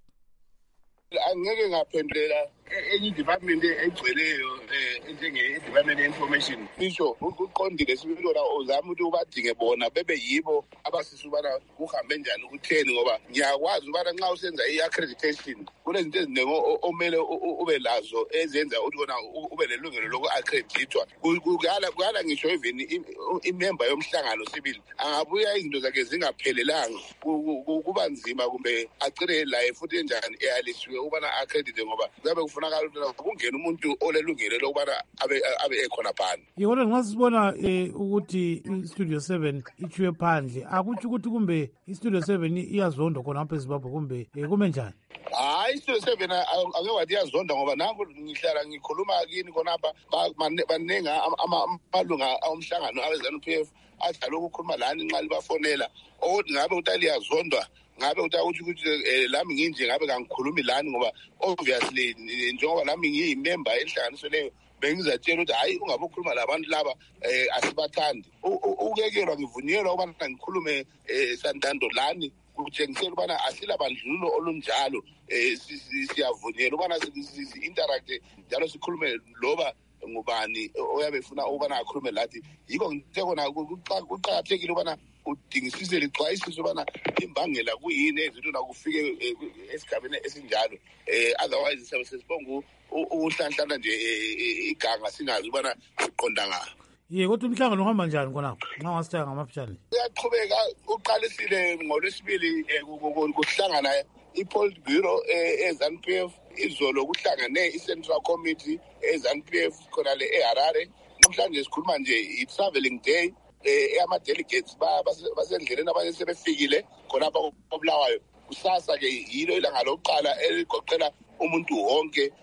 X: Angeke ngaphendulela enye department egcweleyo njenge-department ye-information isho uqondile sibili la uzama ukuthi ubadinge bona bebe yibo abasisa ubana kuhambe njani ukutheni, ngoba ngiyakwazi ubana nxa usenza i-accreditation kunezinto eziningi omele ube lazo ezenza ukuthi kona ube lelungelo loku-accreditwa. Kuyala ngisho even imemba yomhlangano sibili angabuya izinto zakhe zingaphelelanga, kuba nzima kumbe agcine laye futhi enjani eyalisiwe ubana accredite, ngoba kuyabe kufunakala ukuthi kungena umuntu olelungelo lokubana abe abe ekhona phana.
U: Yebo, ngasibona ukuthi iStudio seven ichiwe phandle, akuthi ukuthi kumbe iStudio seven iyazonda khona apha eZimbabwe kumbe kume njani?
X: Hayi, iStudio seven ake wathi iyazonda ngoba nangu ngihlala ngikhuluma kini khonapha baningi amalunga omhlangano awe-ZANU-P F adala ukukhuluma lani nxa libafonela ukuthi ngabe utali yazondwa, ngabe utawuthi ukuthi lami nginje ngabe kangikhulumi lani, ngoba obviously njengoba lami ngiyimember enhlanganiso leyo bengizatshela ukuthi hayi ungabe ukhuluma labantu laba asibathandi. Ukekelwa ngivunyelwa ukubana ngikhulume santando lani kutshengisela ukubana asilabandlululo olunjalo, siyavunyelwa ukubana si-interact njalo sikhulume loba ngubani oyabe efuna ukubana akhulume lathi. Yiko ngithe kona kuqakathekile ukubana udingisise lixwayisise ubana imbangela kuyini ezinto nakufike esigabeni esinjalo, otherwise sabe sesibonga uhlanhlana nje iganga singazi ubana siqonda ngayo.
U: Ye, kodwa umhlangano uhamba njani khonapho nxa ngasithenga ngamafitshane?
X: Uyaqhubeka, uqalisile ngolwesibili kuhlangana i-Politburo e-ZANU-P F, izolo kuhlangane i-Central Committee e-ZANU-P F khona le eHarare. Namhlanje sikhuluma nje i-traveling day, ama-delegates basendleleni abanye sebefikile khonapha kobulawayo. Kusasa-ke yilo ilanga lokuqala eligoqela umuntu wonke,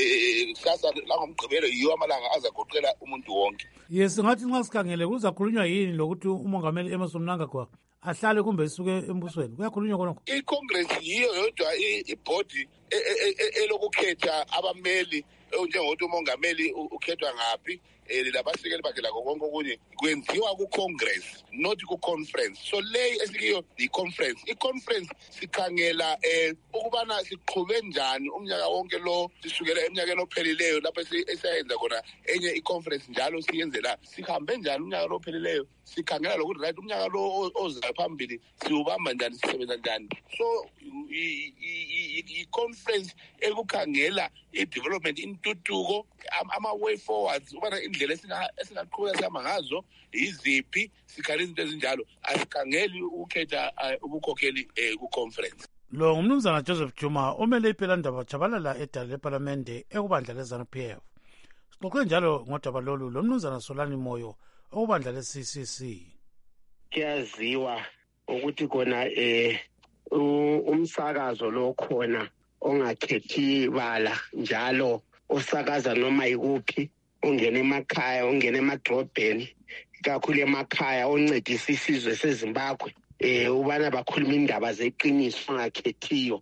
X: kusasa langomgqibelo yiyo amalanga azagoqela umuntu wonke.
U: Yes, ngathi nxa sikhangele kuzakhulunywa yini lokuthi umongameli Emmerson Mnangagwa ahlale kumbe isuke embusweni? Kuyakhulunywa khonokho?
X: I-Congress yiyo yodwa ibhodi elokukhetha abameli njengokuthi umongameli ukhethwa ngaphi, um labasekeli bakhe lakho konke okunye kwenziwa ku-congress not ku-conference. So le esikiyo yi-conference. I-conference sikhangela um ukubana siqhube njani umnyaka wonke lo sisukela eminyakeni ophelileyo lapho esiyayenza khona enye i-conference njalo siyenzela sihambe njani umnyaka lo ophelileyo, sikhangela lokuthi right umnyaka lo ozayo phambili siwubamba njani, sisebenza njani. So i-conference ekukhangela i-development, intuthuko, ama-way forwards, ubana indlela esingaqhubeka sihamba ngazo yiziphi, sikhangela izinto ezinjalo. Asikhangeli ukukhetha ubukhokheli ku-conference.
U: Lo ngumnumzana Joseph Juma omele iphela ndaba jabalala edala leParlamente ekubandla le-ZANU P F. Sixoxe njalo ngodaba lolu lo mnumzana Solani Moyo okubandla le-C C C.
C: Kuyaziwa ukuthi kona eh umsakazo lo khona ongakhethi bala njalo osakaza noma ikuphi, ongena emakhaya, ongena emadrobheni, kakhulu emakhaya, oncedisa isizwe seZimbabwe eh ubana bakhuluma indaba zeqiniso angakhethiyo.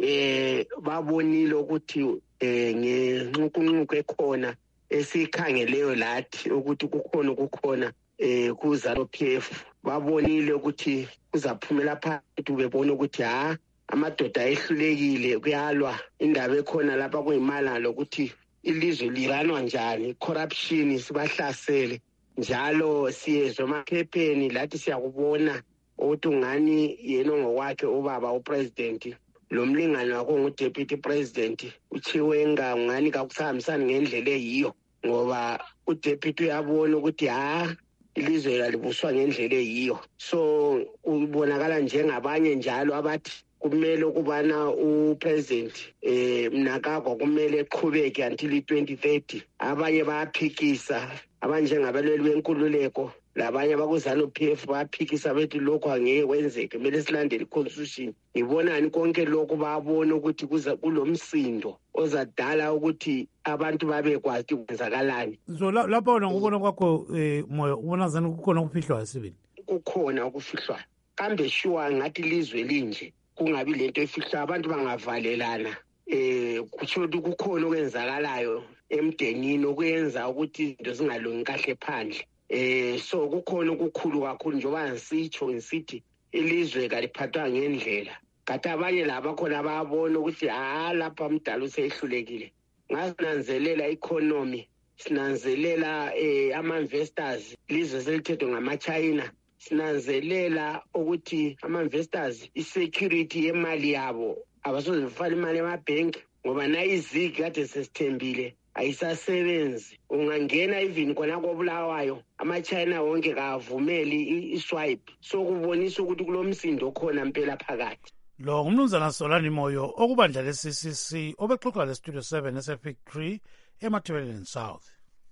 C: Eh babonile ukuthi eh ngenqukunquku ekhona esikhangeleyo lathi ukuthi kukhona kukhona eh ku-ZANU P F, babonile ukuthi kuzaphumela phakathi, bebona ukuthi ha amadoda ehlulekile kuyalwa indaba ekhona lapha kuyimala lokuthi ilizwe liranwa njani, corruption sibahlasele njalo. Siyezwe emaphepheni lathi siyakubona ukuthi ungani yena ngokwakhe ubaba upresident lo mlingane wakho ngudeputy president uChiwenga ungani kakusahambisani ngendlela eyiyo, ngoba udeputy uyabona ukuthi ha ilizwe lalibuswa ngendlela eyiyo. So ubonakala njengabanye njalo abathi kumele ukubana upresident eh mnakagwa kumele eqhubeke until twenty thirty. Abanye bayaphikisa, abanjengabalweli benkululeko labanye baku-ZANU P F bayaphikisa bethi lokho angeke kwenzeke, kumele silandele i-constitution. Ngibonani konke lokho babona ukuthi kuza kulomsindo ozadala ukuthi abantu babekwazi ukwenzakalani.
U: So lapho wena ngubona kwakho eh Moyo ubona zani kukhona ukufihlwa esibini?
C: Kukhona ukufihlwa. Kambe sure ngathi ilizwe linje kungabi lento efihlwa, abantu bangavalelana. Eh kutsho ukuthi kukhona okwenzakalayo emdenini okuyenza ukuthi izinto zingalungi kahle phandle. Eh so kukhona ukukhulu kakhulu njengoba ngisitsho ngisithi ilizwe kaliphathwa ngendlela. Kanti abanye laba khona bayabona ukuthi ha lapha umdala usehlulekile. Ngasinanzelela economy, sinanzelela eh ama-investors, ilizwe selithethwe ngama-China. Sinanzelela ukuthi ama-investors i-security yemali yabo abasozifaka imali emabhenki ngoba nayo izigi kade sesithembile ayisasebenzi. Ungangena even khona koBulawayo ama-China wonke kavumeli i-swipe. So kubonisa ukuthi kulomsindo khona impela phakathi.
U: Lo ngumnumzana Solani Moyo okubandla le-C C C obexoxa le-Studio seven ese-Victory eMatabeleland South.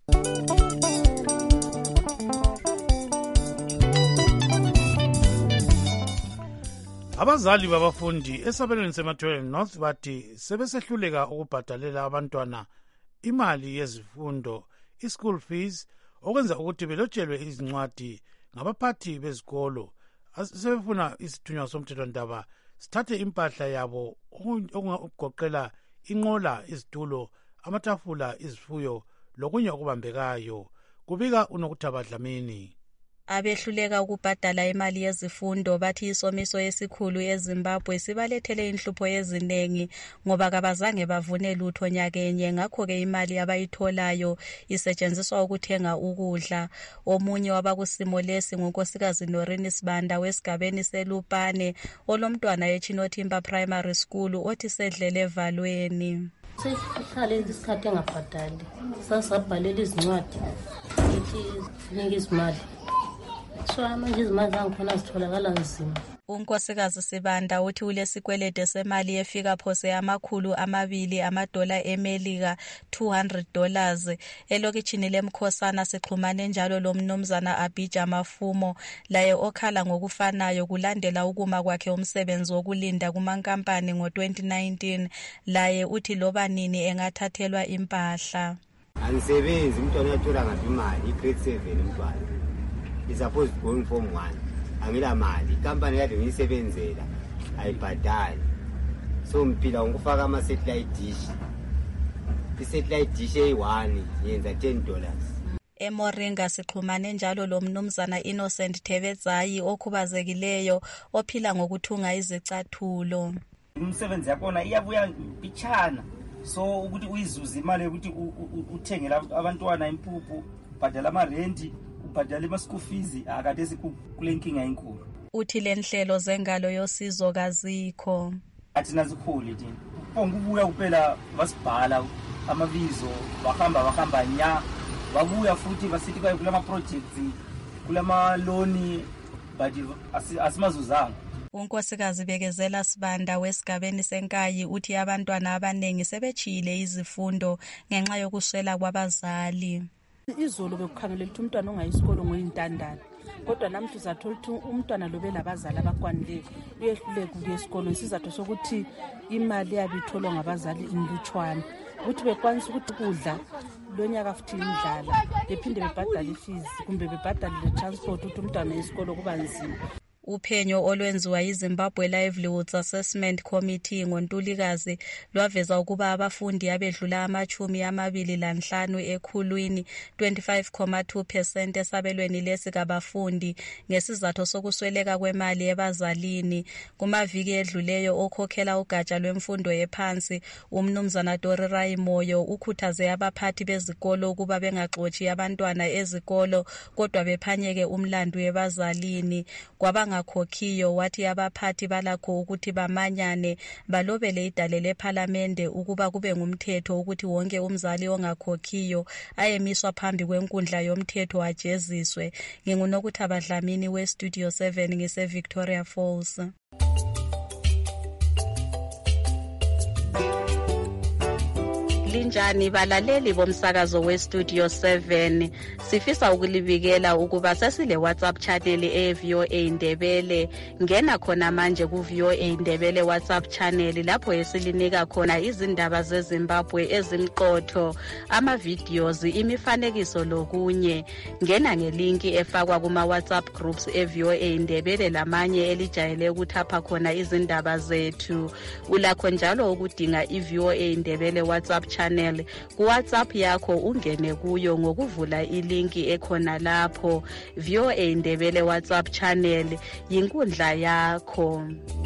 U: Abazali babafundi esabelweni seMatabeleland North bathi sebesehluleka ukubhadalela abantwana imali yezifundo, i-school fees, okwenza ukuthi belotshelwe izincwadi ngabaphathi bezikolo. Sebefuna isithunywa somthethwandaba sithathe impahla yabo okugoqela inqola, izitulo, amatafula, izifuyo lokunye okubambekayo. Kubika uNokuthaba Dlamini.
F: Abehluleka ukubhadala imali yezifundo bathi isomiso esikhulu eZimbabwe sibalethele inhlupho eziningi ngoba kabazange bavune lutho nyakenye, ngakho-ke imali abayitholayo isetshenziswa ukuthenga ukudla. Omunye wabakusimo lesi ngunkosikazi Norini Sibanda wesigabeni selupane olomntwana eChinothimba Primary School othi sedlele evalweni.
G: Sehlale isikhathi engabhadali, sasabhalela izincwadi ithi funeka izimali. So manje izimali zangikhona zitholakala nzima.
F: Unkosikazi Sibanda uthi ulesikwelede semali efika phose amakhulu amabili amadola eMelika two hundred dollars elokitshini lemkhosana. Sixhumane njalo lo mnumzana Abija Mafumo laye okhala ngokufanayo kulandela ukuma kwakhe umsebenzi wokulinda kumankampani ngo twenty nineteen. Laye uthi loba nini engathathelwa impahla.
J: Angisebenzi, umntwana uyathola ngaphi imali i-grade seven umntwana. Is supposed going from one. Angila mali, company yade ngiyisebenzela ayibhadali. So mphila ngikufaka ama satellite dish. I satellite dish eyi one yenza ten dollars.
F: eMoringa sixhumane njalo lo mnumzana Innocent Tebezayi okhubazekileyo ophila ngokuthunga izicathulo.
H: Umsebenzi yakona iyabuya bichana so ukuthi uyizuza imali ukuthi uthengela abantwana impuphu, ubhadala ama-renti, ubhadala ama-school fees, akade sikule nkinga enkulu.
F: Uthi le nhlelo zengalo yosizo kazikho.
H: Athina zikhulu thina. Bonke ubuya kuphela basibhala amabizo, bahamba bahamba nya, babuya futhi basithi kwaye kulama projects, kulama loan but asimazuzanga.
F: Unkosikazi Bekezela Sibanda wesigabeni senkayi uthi abantwana abanengi sebechile izifundo ngenxa yokuswela kwabazali.
I: Izolo bekukhangelela ukuthi umntwana ongayisikolo ngoyintandane, kodwa namhla uzathola ukuthi umntwana lo belabazali abakwanileyo uyehluleka ukuya esikolo isizathu sokuthi imali yabitholwa ngabazali inlutshwana, ukuthi bekwanisa ukuthi kudla lonyaka futhi indlala bephinde bebhadale fees kumbe bebhadale le transport ukuthi umntwana esikolo kuba nzima.
F: Uphenyo olwenziwa yiZimbabwe Livelihoods Assessment Committee ngoNtulikazi lwaveza ukuba abafundi abedlula amachumi amabili lanhlanu ekhulwini twenty-five point two percent esabelweni lesi kabafundi ngesizathu sokusweleka kwemali ebazalini. Kumaviki edluleyo okhokhela ugatsha lwemfundo ephansi umnumzana Dori Rayimoyo ukhuthaze abaphathi bezikolo ukuba bengaxotshi abantwana ezikolo kodwa bephanyeke umlandu ebazalini. Kwabanga khokhiyo wathi abaphathi balakho ukuthi bamanyane balobele idale lePhalamende ukuba kube ngumthetho ukuthi wonke umzali ongakhokhiyo ayemiswa phambi kwenkundla yomthetho ajeziswe. Ngingunokuthi abadlamini we Studio seven ngise Victoria Falls. Linjani balaleli bomsakazo we Studio seven, sifisa ukulibikela ukuba sesile WhatsApp channel e V O A Ndebele. Ngena khona manje ku V O A Ndebele WhatsApp channel lapho esilinika khona izindaba zeZimbabwe ezimqotho, ama videos, imifanekiso lokunye. Ngena ngelinki efakwa kuma WhatsApp groups e V O A Ndebele lamanye elijayele ukuthapha khona izindaba zethu. Ulakho njalo ukudinga i V O A Ndebele WhatsApp channel ku WhatsApp yakho ungene kuyo ngokuvula ilinki ekhona lapho. V O A Ndebele WhatsApp channel yinkundla yakho.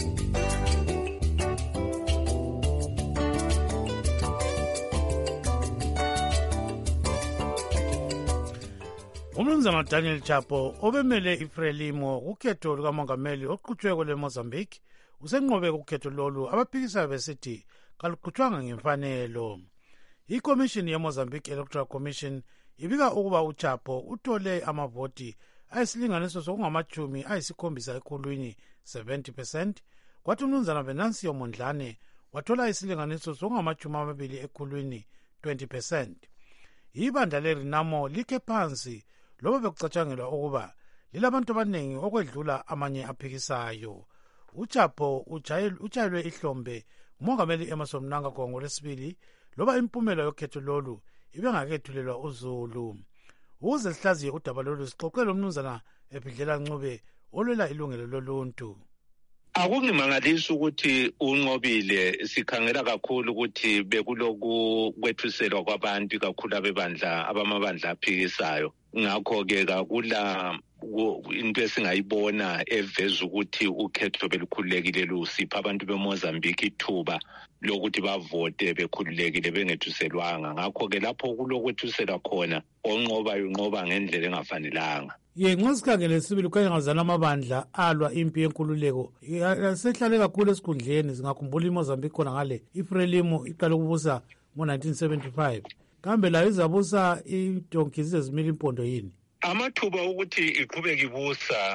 U: Umnumzana Daniel Chapo obemele iFrelimo ukhetho lukamongameli oqhutshwe kule Mozambique usenqobe ukhetho lolu abaphikisayo besithi kaluqhutshwanga ngemfanelo. ICommission yeMozambique Electoral Commission ibika ukuba uChapo uthole amavoti ayisilinganiso sokungamachumi ayisikhombisa ekhulwini seventy percent, kwathi umnumzana Venancio Mondlane wathola isilinganiso sokungamachumi amabili ekhulwini twenty percent. Ibandla leRenamo likhe phansi loba bekucatshangelwa ukuba lilabantu abaningi okwedlula amanye aphikisayo. uChapo utshayelwe ihlombe umongameli Emmerson Mnangagwa ngolwesibili loba impumela yokhetho lolu ibengakethulelwa uZulu. Ukuze sihlaziye udaba lolu sixoxele umnumzana eBhidlela Ncube olwela ilungelo loluntu.
V: Akungimangalisi ukuthi unqobile, sikhangela kakhulu ukuthi bekuloku kwethuselwa kwabantu kakhulu abebandla abamabandla aphikisayo. Ngakho ke kakula into esingayibona eveza ukuthi ukhetho belukhululekile lusipha abantu beMozambique ithuba lokuthi bavote bekhululekile bengethuselwanga. Ngakho ke lapho kulokwethusela khona onqoba unqoba ngendlela engafanelanga.
U: Ye nxa sikhangele sibili kwengazana amabandla alwa impi yenkululeko sehlale kakhulu esikhundleni. Singakhumbula iMozambique khona ngale iFrelimo iqala ukubusa ngo nineteen seventy-five. Kambe la izabusa idonkizi ezimila impondo yini?
V: Amathuba ukuthi iqhubeke ibusa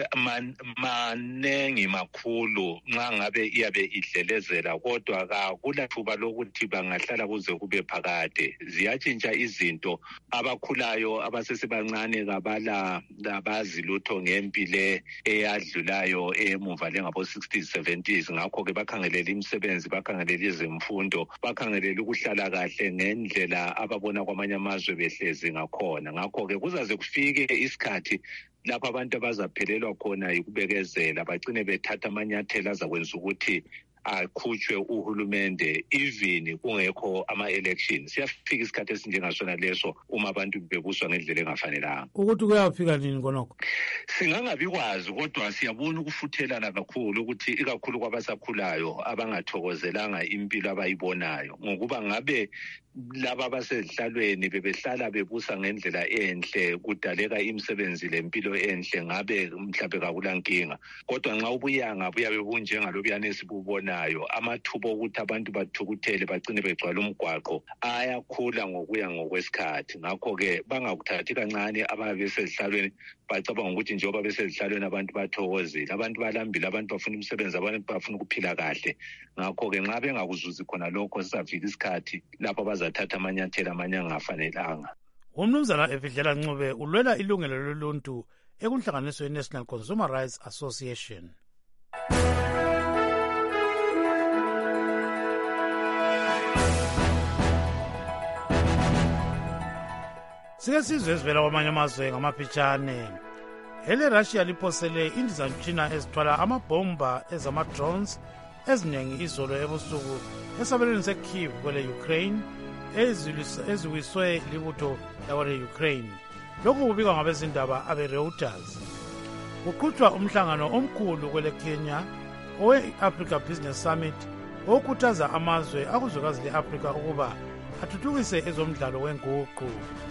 V: manengi makhulu nxa ngabe iyabe idlelezela, kodwa kakula thuba lokuthi bangahlala kuze kube phakade. Ziyatshintsha izinto, abakhulayo abasesebancane kabala abazi lutho ngempile eyadlulayo emuva lengabo sixties seventies. Ngakho ke bakhangelela imisebenzi, bakhangelela izimfundo, bakhangelela ukuhlala kahle ngendlela ababona kwamanye amazwe behlezi ngakhona. Ngakho ke kuzaze fike isikhathi lapho abantu abazaphelelwa khona yikubekezela bagcine bethatha amanyathelo azakwenza ukuthi akhutshwe uhulumende even kungekho ama-elections. Siyafika isikhathi esinjengasona leso uma abantu bebuswa ngendlela engafanelanga.
U: Ukuthi kuyafika nini konoko?
V: Singangabikwazi kodwa siyabona ukufuthelana kakhulu ukuthi ikakhulu kwabasakhulayo abangathokozelanga impilo abayibonayo ngokuba ngabe laba basedlalweni bebehlala bebusa ngendlela enhle kudaleka imisebenzi lempilo enhle ngabe mhlawumbe kakulankinga. Kodwa nxa ubuyanga buyabe bunjengalobuyana esibubonayo amathuba okuthi abantu bathukuthele bagcine begcwala umgwaqo ayakhula ngokuya ngokwesikhathi. Ngakho-ke bangakuthathi kancane ababe besedlalweni bacabanga ukuthi njengoba besedlalweni abantu bathokozile, abantu balambile, abantu bafuna umsebenzi, abantu bafuna ukuphila kahle. Ngakho-ke nxa bengakuzuzi khona lokho sizafika isikhathi lapho bazathatha amanyathelo amanye angafanelanga.
U: Umnumzana Efidlela Ncube ulwela ilungelo loluntu ekunhlanganisweni National Consumer Rights Association. Sike sizwe ezivela kwamanye amazwe ngamapitshane. Ele Russia liphosele indizamtshina ezithwala amabhomba ezama-drones eziningi izolo ebusuku esabelweni se-Kyiv kwele Ukraine eziwiswe libutho lakwele Ukraine. Lokhu kubikwa ngabezindaba abe-Reuters. Kuqhutshwa umhlangano omkhulu kwele Kenya owe-Africa Business Summit okhuthaza amazwe akuzwekazi le-Afrika ukuba athuthukise ezomdlalo wenguqu.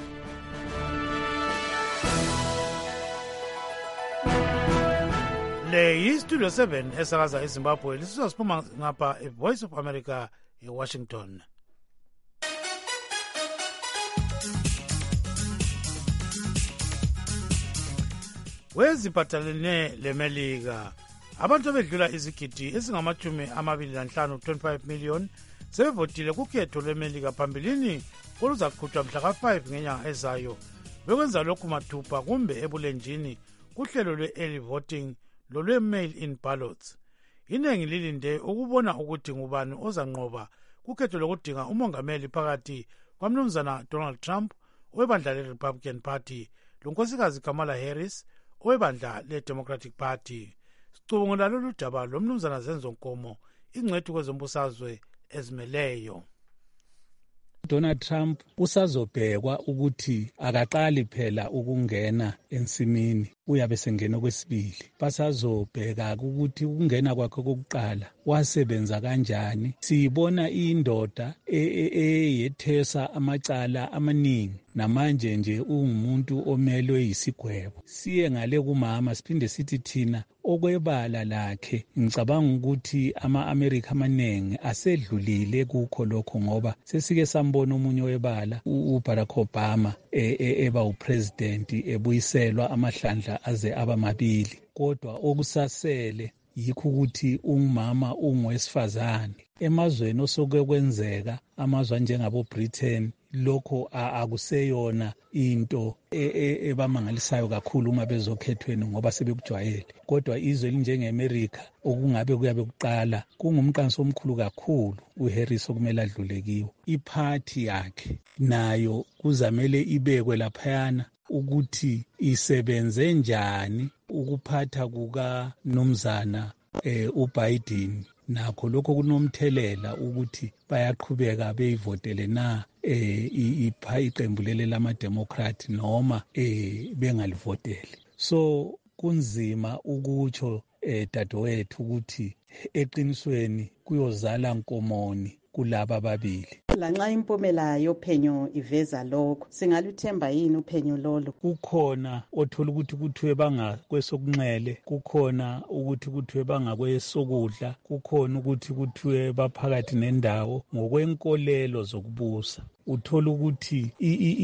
U: Le yi-Studio seven esakaza eZimbabwe lisizwa siphuma ngapha e-Voice of America eWashington. Weziphathelene leMelika abantu abedlula izigidi ezingamachumi amabili nanhlanu twenty-five million sebevotile kukhetho lweMelika phambilini oluzaqhutshwa mhla ka five ngenyanga ezayo bekwenza lokhu mathupha kumbe ebulenjini kuhlelo lwe-early voting lolwe-mail-in ballots. Iningi lilinde ukubona ukuthi ngubani ozanqoba kukhetho lokudinga umongameli phakathi kwamnumzana Donald Trump owebandla le-Republican Party lonkosikazi Kamala Harris owebandla le-Democratic Party. Sicubungula lolu daba lomnumzana Zenzo Nkomo ingcwethi kwezombusazwe ezimeleyo.
A: Donald Trump usazobhekwa ukuthi akaqali phela ukungena ensimini uyabe sengena kwesibili. Basazobheka ukuthi ukungena kwakhe kokuqala wasebenza kanjani. Siyibona indoda eyethesa amacala amaningi namanje nje ungumuntu omelwe yisigwebo. Siye ngale kumama siphinde sithi thina okwebala lakhe ngicabanga ukuthi ama-America amaningi asedlulile kukho lokho ngoba sesike sambona omunye webala uBarack Obama eba upresident ebuyiselwa amahlandla aze abamabili. Kodwa okusasele yikho ukuthi umama ungowesifazane. Emazweni osokwenzeka amazwe njengabo Britain lokho akuseyona into ebamangalisayo kakhulu uma bezokhethweni ngoba sebekujwayele. Kodwa izwe elinjengeAmerica okungabe kuyabe kuqala kungumqanso omkhulu kakhulu uHarris okumele adlule kiwo. Iphathi yakhe nayo kuzamele ibekwe laphayana ukuthi isebenze njani ukuphatha kuka nomzana eh, uBiden. Nakho lokho kunomthelela ukuthi bayaqhubeka beyivotele na eh ipha iqembu lele lama-Democrat noma eh bengalivoteli. So kunzima ukutsho eh dadewethu ukuthi eqinisweni kuyozala nkomoni kulaba ababili.
B: Lanxa impumela yophenyo iveza lokho singaluthemba yini uphenyo lolo?
A: Kukhona othola ukuthi kuthiwe bangakwesokunxele, kukhona ukuthi kuthiwe bangakwesokudla, kukhona ukuthi kuthiwe baphakathi nendawo ngokwenkolelo zokubusa. Uthola ukuthi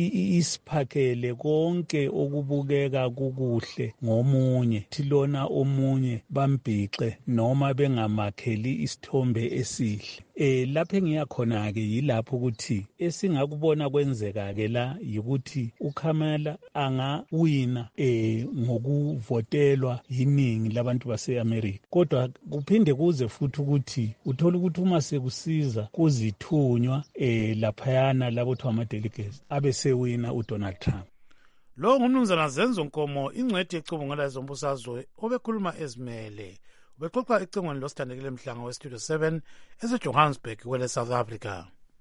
A: isiphakele konke okubukeka kukuhle ngomunye thilona omunye bambhixe noma bengamakheli isithombe esihle. Eh lapho engiyakhona ke yilapho ukuthi esingakubona kwenzeka ke la yikuthi uKamala angawina eh ngokuvotelwa yiningi labantu baseAmerica. Kodwa kuphinde kuze futhi ukuthi uthola ukuthi uma sekusiza kuzithunywa eh laphayana labothu ama-delegates abesewina uDonald Trump.
U: Lo ngumnumzana Zenzo Nkomo ingcwethi ecubungula ezombusazwe obekhuluma ezimele. ubexoxa ecingweni losithandekile mhlanga westudio seven esejohannesburg kwele South Africa.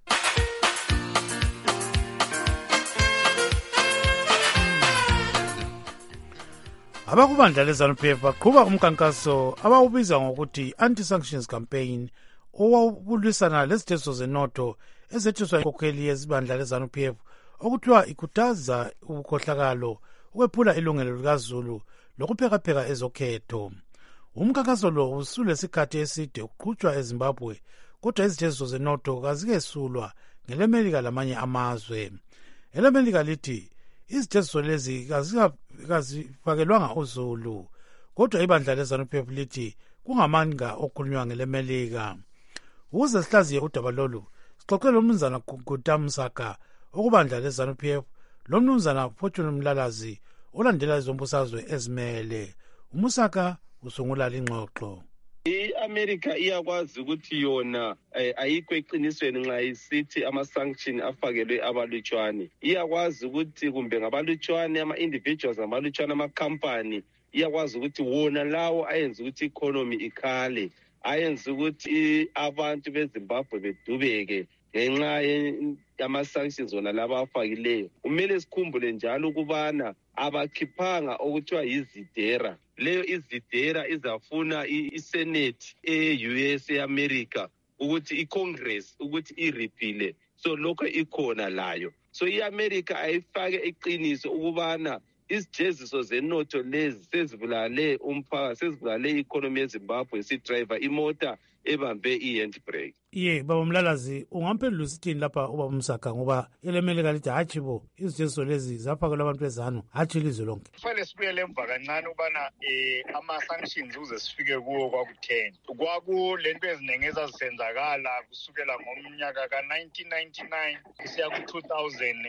U: Abakubandla leZANU-P F baqhuba umkankaso abawubiza ngokuthi anti-sanctions campaign owawubulisana lezithetho zenotho ezethiswa inkokheli yezibandla leZANU-P F okuthiwa ikhuthaza ubukhohlakalo ukwephula ilungelo likaZulu lokuphekapheka ezokhetho. Umkankaso lo usulesikhathi eside uqhutshwa eZimbabwe kodwa izithetho zenotho kazikesulwa ngelemelika lamanye amazwe. Elemelika lithi izithetho lezi kazifakelwanga uZulu kodwa ibandla leZANU-P F lithi kungamanga okhulunywa ngelemelika. Ukuze sihlaziye udaba lolu sixoxele umnumzana Guguta Msaka okubandla leZANU-P F lo mnumzana Fortune Mlalazi olandela izombusazwe ezimele. Umusaka usungula lingxoxo.
K: I-America iyakwazi ukuthi yona ayikho eqinisweni nxa isithi ama-sanction afakelwe abalutshwane. Iyakwazi ukuthi kumbe ngabalutshwane ama-individuals ngabalutshwane ama-company iyakwazi ukuthi wona lawo ayenza ukuthi i-economy ikhale, ayenza ukuthi abantu beZimbabwe bedubeke ngenxa yama-sanctions wona laba afakileyo. Kumele sikhumbule njalo ukubana abakhiphanga okuthiwa yizidera. Leyo izidera izafuna i-Senate e-U S e-America ukuthi i-Congress ukuthi i-repeal. So lokho ikhona layo. So i-America ayifake iqiniso ukubana izijeziso zenotho lezi sezibulale umphakathi, sezibulale i-economy yeZimbabwe, sidriver imota ebambe i-handbrake.
U: Ye baba Mlalazi ungamphendula usithini lapha ubaba Msaka ngoba elemelika lithi hatshi bo izijeziso lezi zafakelwa abantu beZANU hatshi ilizwe lonke.
W: Kufanele sibuyele emva kancane ubana eh ama-sanctions uze sifike kuwo kwaku-ten. Kwakulento eziningi ezazisenzakala kusukela ngomnyaka ka-nineteen ninety-nine kusiya ku-two thousand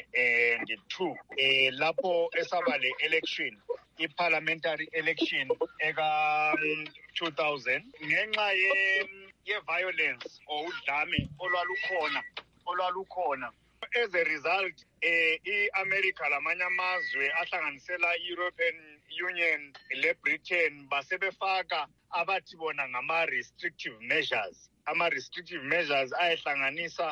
W: two eh lapho esaba le election i-parliamentary election eka two thousand ngenxa ye ye-violence or udlame olwalukhona olwalukhona as a result eh i-America lamanye amazwe ahlanganisela i-European Union le-Britain basebefaka abathi bona ngama-restrictive measures. Ama-restrictive measures ayehlanganisa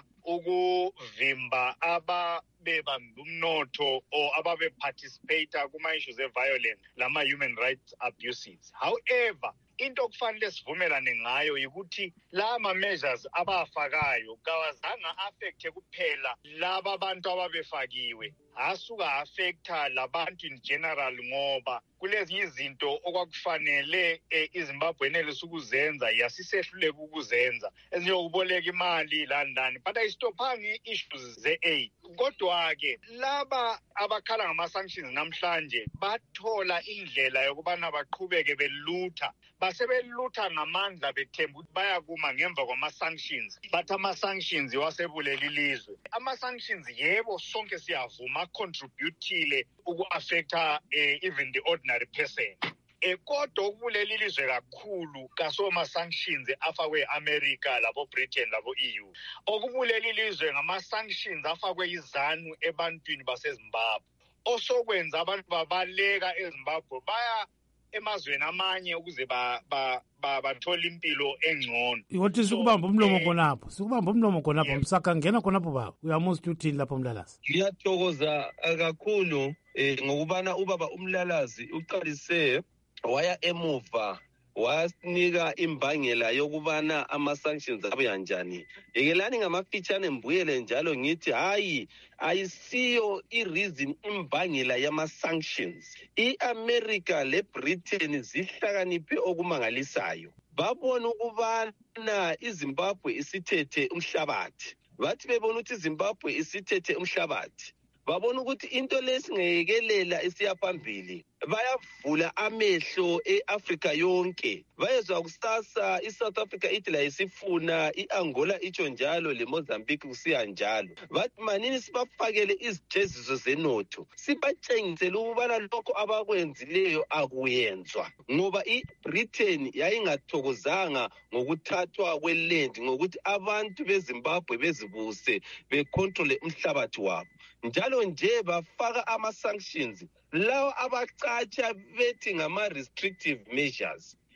W: ukuvimba ababebamba umnotho or ababe-participate kuma-issues e-violence lama-human rights abuses. However, into okufanele sivumelane ngayo yikuthi la ma-measures abafakayo kawazanga affecte kuphela laba abantu ababefakiwe, asuka affecta labantu in general ngoba kulezi izinto okwakufanele iZimbabwe enelisa ukuzenza yasisehluleka ukuzenza ezinjengokuboleka imali landani but ayistophangi issues ze-aid. Kodwa-ke laba abakhala ngama-sanctions namhlanje bathola indlela yokubana baqhubeke belutha, basebelutha ngamandla bethemba ukuthi bayakuma ngemva kwama-sanctions but ama-sanctions wasebulela ilizwe. Ama-sanctions yebo sonke siyavuma contributile uku-affecta eh, even the ordinary person. Eh kodwa okubulela ilizwe kakhulu kasoma-sanctions afakwe e-America labo Britain labo E U. Okubulela ilizwe ngama-sanctions afakwe iZANU ebantwini baseZimbabwe. Osokwenza abantu babaleka eZimbabwe baya emazweni amanye ukuze ba ba bathola impilo engcono.
U: Iwothi sikubamba umlomo khonapho, sikubamba umlomo khonapho Msaka ngena khonapho baba. Uyamuza uthini lapho Mlalazi?
K: Ngiyathokoza kakhulu eh ngokubana ubaba uMlalazi uqalise waya emuva wasinika imbangela yokubana ama-sanctions abe kanjani. Yekelani ngamafitshane mbuyele njalo ngithi hayi ayisiyo i-reason imbangela yama-sanctions. I-America le-Britain zihlakaniphe okumangalisayo. Babona ukubana iZimbabwe isithethe umhlabathi. Bathi bebona ukuthi iZimbabwe isithethe umhlabathi. Babona ukuthi into lesingeyekelela isiyaphambili. Bayavula amehlo e-Africa yonke. Bayezwa kusasa iSouth Africa ithi la isifuna, iAngola itsho njalo, leMozambique kusiya njalo. Bathi manini sibafakele izijeziso zenotho. Sibatshengisele ukubana lokho abakwenzileyo akuyenzwa. Ngoba iBritain yayingathokozanga ngokuthathwa kweland ngokuthi abantu beZimbabwe bezibuse becontrol umhlabathi wabo. Njalo nje bafaka ama-sanctions lawo abacatsha bethi ngama-restrictive measures.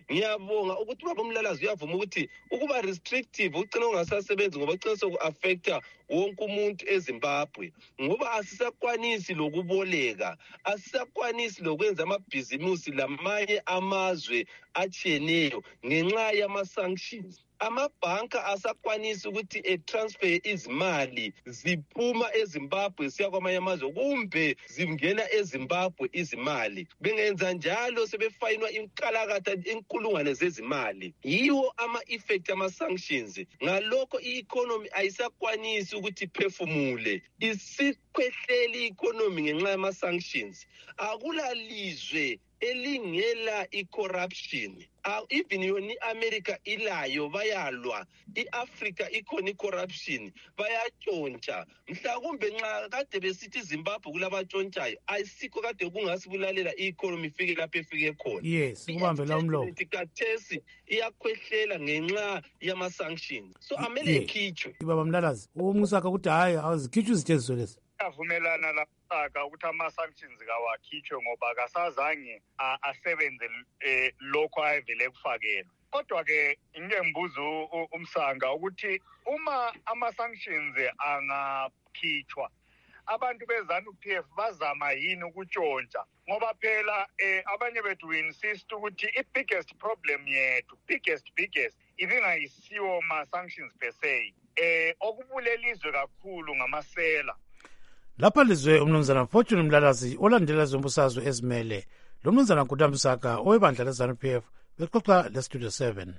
K: ngiyabonga ukuthi baba Mlalazi uyavuma ukuthi ukuba restrictive ugcina ungasasebenzi ngoba ugcina soku-affecta wonke umuntu eZimbabwe ngoba asisakwanisi lokuboleka, asisakwanisi lokwenza amabhizimusi lamanye amazwe atshiyeneyo ngenxa yama-sanctions. Amabhanka asakwanisi ukuthi e-transfer izimali ziphuma eZimbabwe siya kwamanye amazwe kumbe zingena eZimbabwe izimali. Bengenza njalo sebefayinwa inkalakatha inkulungwane zezimali. Yiwo ama-effect ama-sanctions. Ngalokho i-economy ayisakwanisi ukuthi iphefumule. Isikhwehleli i-economy ngenxa yama-sanctions. Akulalizwe elingela i-corruption. Uh, even yoni America ilayo bayalwa, i-Africa ikhona i-corruption, bayatshontsha. Mhlawumbe nxa kade besithi Zimbabwe kulabatshontshayo, ayisikho kade kungasibulalela i-economy ifike lapho efike khona.
U: Yes, kubambela umlomo.
K: Kathesi iyakhwehlela ngenxa yama-sanctions. So amele ikhitshwe.
U: Baba Mlalazi, umusaka ukuthi hayi azikhitshwe izithenziso lezi.
W: Avumelana lapha ukuthi ama-sanctions kawakhitshwe ngoba kasazange asebenze lokho ayevele kufakela. Kodwa-ke ngike ngibuza uMsanga ukuthi uma ama-sanctions angakhitshwa abantu beZANU-P F bazama yini ukutshontsha ngoba phela abanye bethu we insist ukuthi i-biggest problem yethu biggest biggest ibingayisiwo ma-sanctions per se eh okubulelizwe kakhulu ngamasela.
U: Lapha lizwe umnumzana Fortune Mlalazi olandela zombusazwe ezimele lo mnumzana Nkudamsaka owebandla leZANU-P F bexoxa leStudio seven.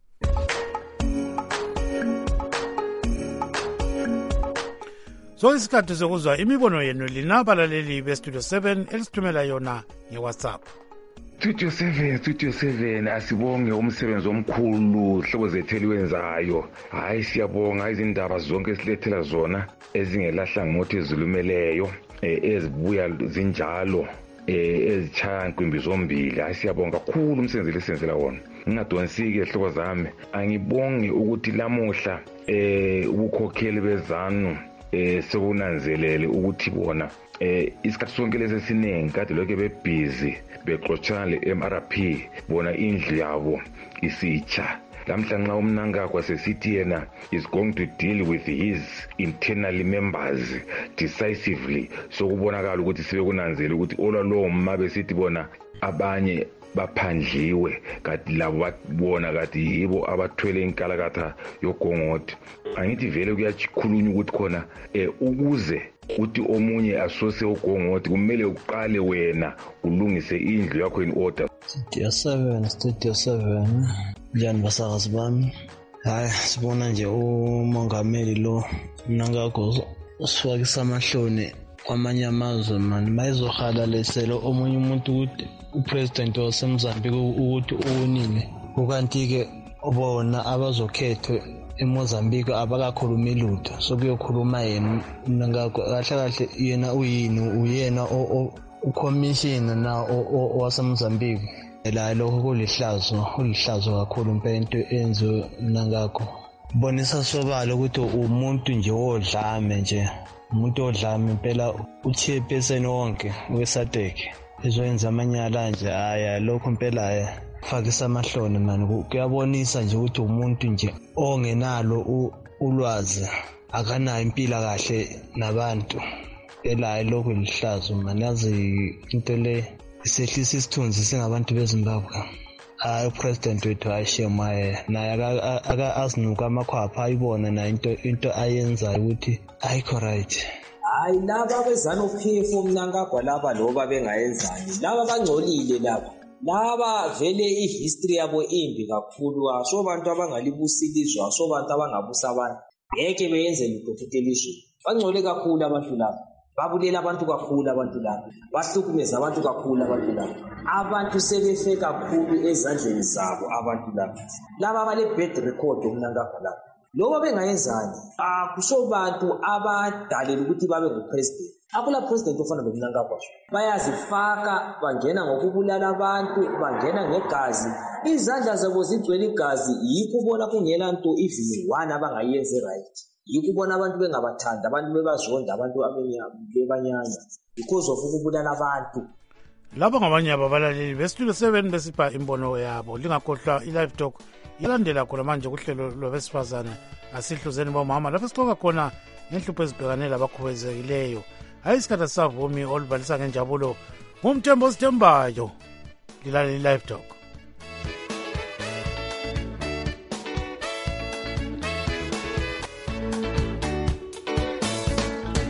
U: So isikhathi sokuzwa imibono yenu linabalaleli beStudio seven elisithumela yona ngeWhatsApp.
L: Studio seven, Studio seven, asibonge umsebenzi omkhulu hlobo zethu eliwenzayo. Hayi siyabonga izindaba zonke esilethela zona ezingelahla ngothi ezilumeleyo ezibuya zinjalo ezichaya inkwimbi zombili. Hayi siyabonga kakhulu umsebenzi lesenzela wona. Ngingadonsiki hlobo zami, angibonge ukuthi lamuhla eh ubukhokheli bezanu eh sekunanzelele ukuthi bona eh isikhathi sonke lesesiningi kade lokho bebhizi bexoxana le-M R P bona indlu yabo isitsha. Lamhla nxa umnankakho sesithi yena is going to deal with his internal members decisively, sokubonakala ukuthi sebekunanzela ukuthi olwalowo ma besithi bona abanye baphandliwe kanti labo babona kanti yibo abathwele inkalakatha yogongoti. Angithi vele kuyachikhulunywa ukuthi khona eh ukuze uthi omunye asose ugongoti kumele uqale wena ulungise indlu yakho in order.
M: Studio seven, Studio seven, njani basakazi bami? Hayi sibona nje umongameli lo mnankakho usifakisa amahloni kwamanye amazwe mani mayizohalalesela omunye umuntu ukuthi upresident waseMozambique ukuthi uwinile ukanti-ke bona abazokhethwe eMozambique abakakhulumi lutho sokuyokhuluma yena mnankakho kahle kahle yena uyini uyena ucommissioner na waseMozambique. La lokho kulihlazo ulihlazo kakhulu impela into enziwe mnankakho. Bonisa sobala ukuthi umuntu nje odlame nje umuntu odlame impela uchairperson wonke weSADC ezoyenza amanyala nje haya lokho impela haya fakisa amahloni mani kuyabonisa nje ukuthi umuntu nje ongenalo ulwazi akanayo impila kahle nabantu phela lokho lihlazo mani yazi into le isehlisa isithunzi singabantu beZimbabwe. Hayi upresident wethu ayishemaye naye aka azinuka amakhwapha ayibona na into into ayenzayo ukuthi ayikho right.
N: Hayi laba beZANU-P F umnankagwa laba loba bengayenzani laba bangcolile laba laba vele ihistory yabo imbi kakhulu aso abantu abangalibusilizwa aso abantu abangabusa abantu ngeke beyenze lutho elizweni. Bangcole kakhulu abantu laba babulela abantu kakhulu abantu laba bahlukumeza abantu kakhulu abantu laba abantu sebefe kakhulu ezandleni zabo abantu laba laba bale bad record umnankagwa laba loba bengayenzani akusobantu abadalela ukuthi babe ngupresident. Akula president ofana nomnankagwa bayazifaka bangena ngokubulala abantu bangena ngegazi izandla zabo zigcwele igazi yikho ubona kungela nto even one abangayenze right. Yikho ubona abantu bengabathanda abantu bebazonda abantu bebanyanya because of ukubulala abantu.
U: laba ngabanye ababalaleli bestudio seven besipha imbono yabo. Lingakhohlwa i-live talk ilandela khona manje kuhlelo lwabesifazane asihluzeni bomama lapho sixoxa khona ngenhlupho ezibhekane labakhubazekileyo. Hayi isikhathi savumi olubalisa ngenjabulo ngumthembo osithembayo. Lilalela i-live talk.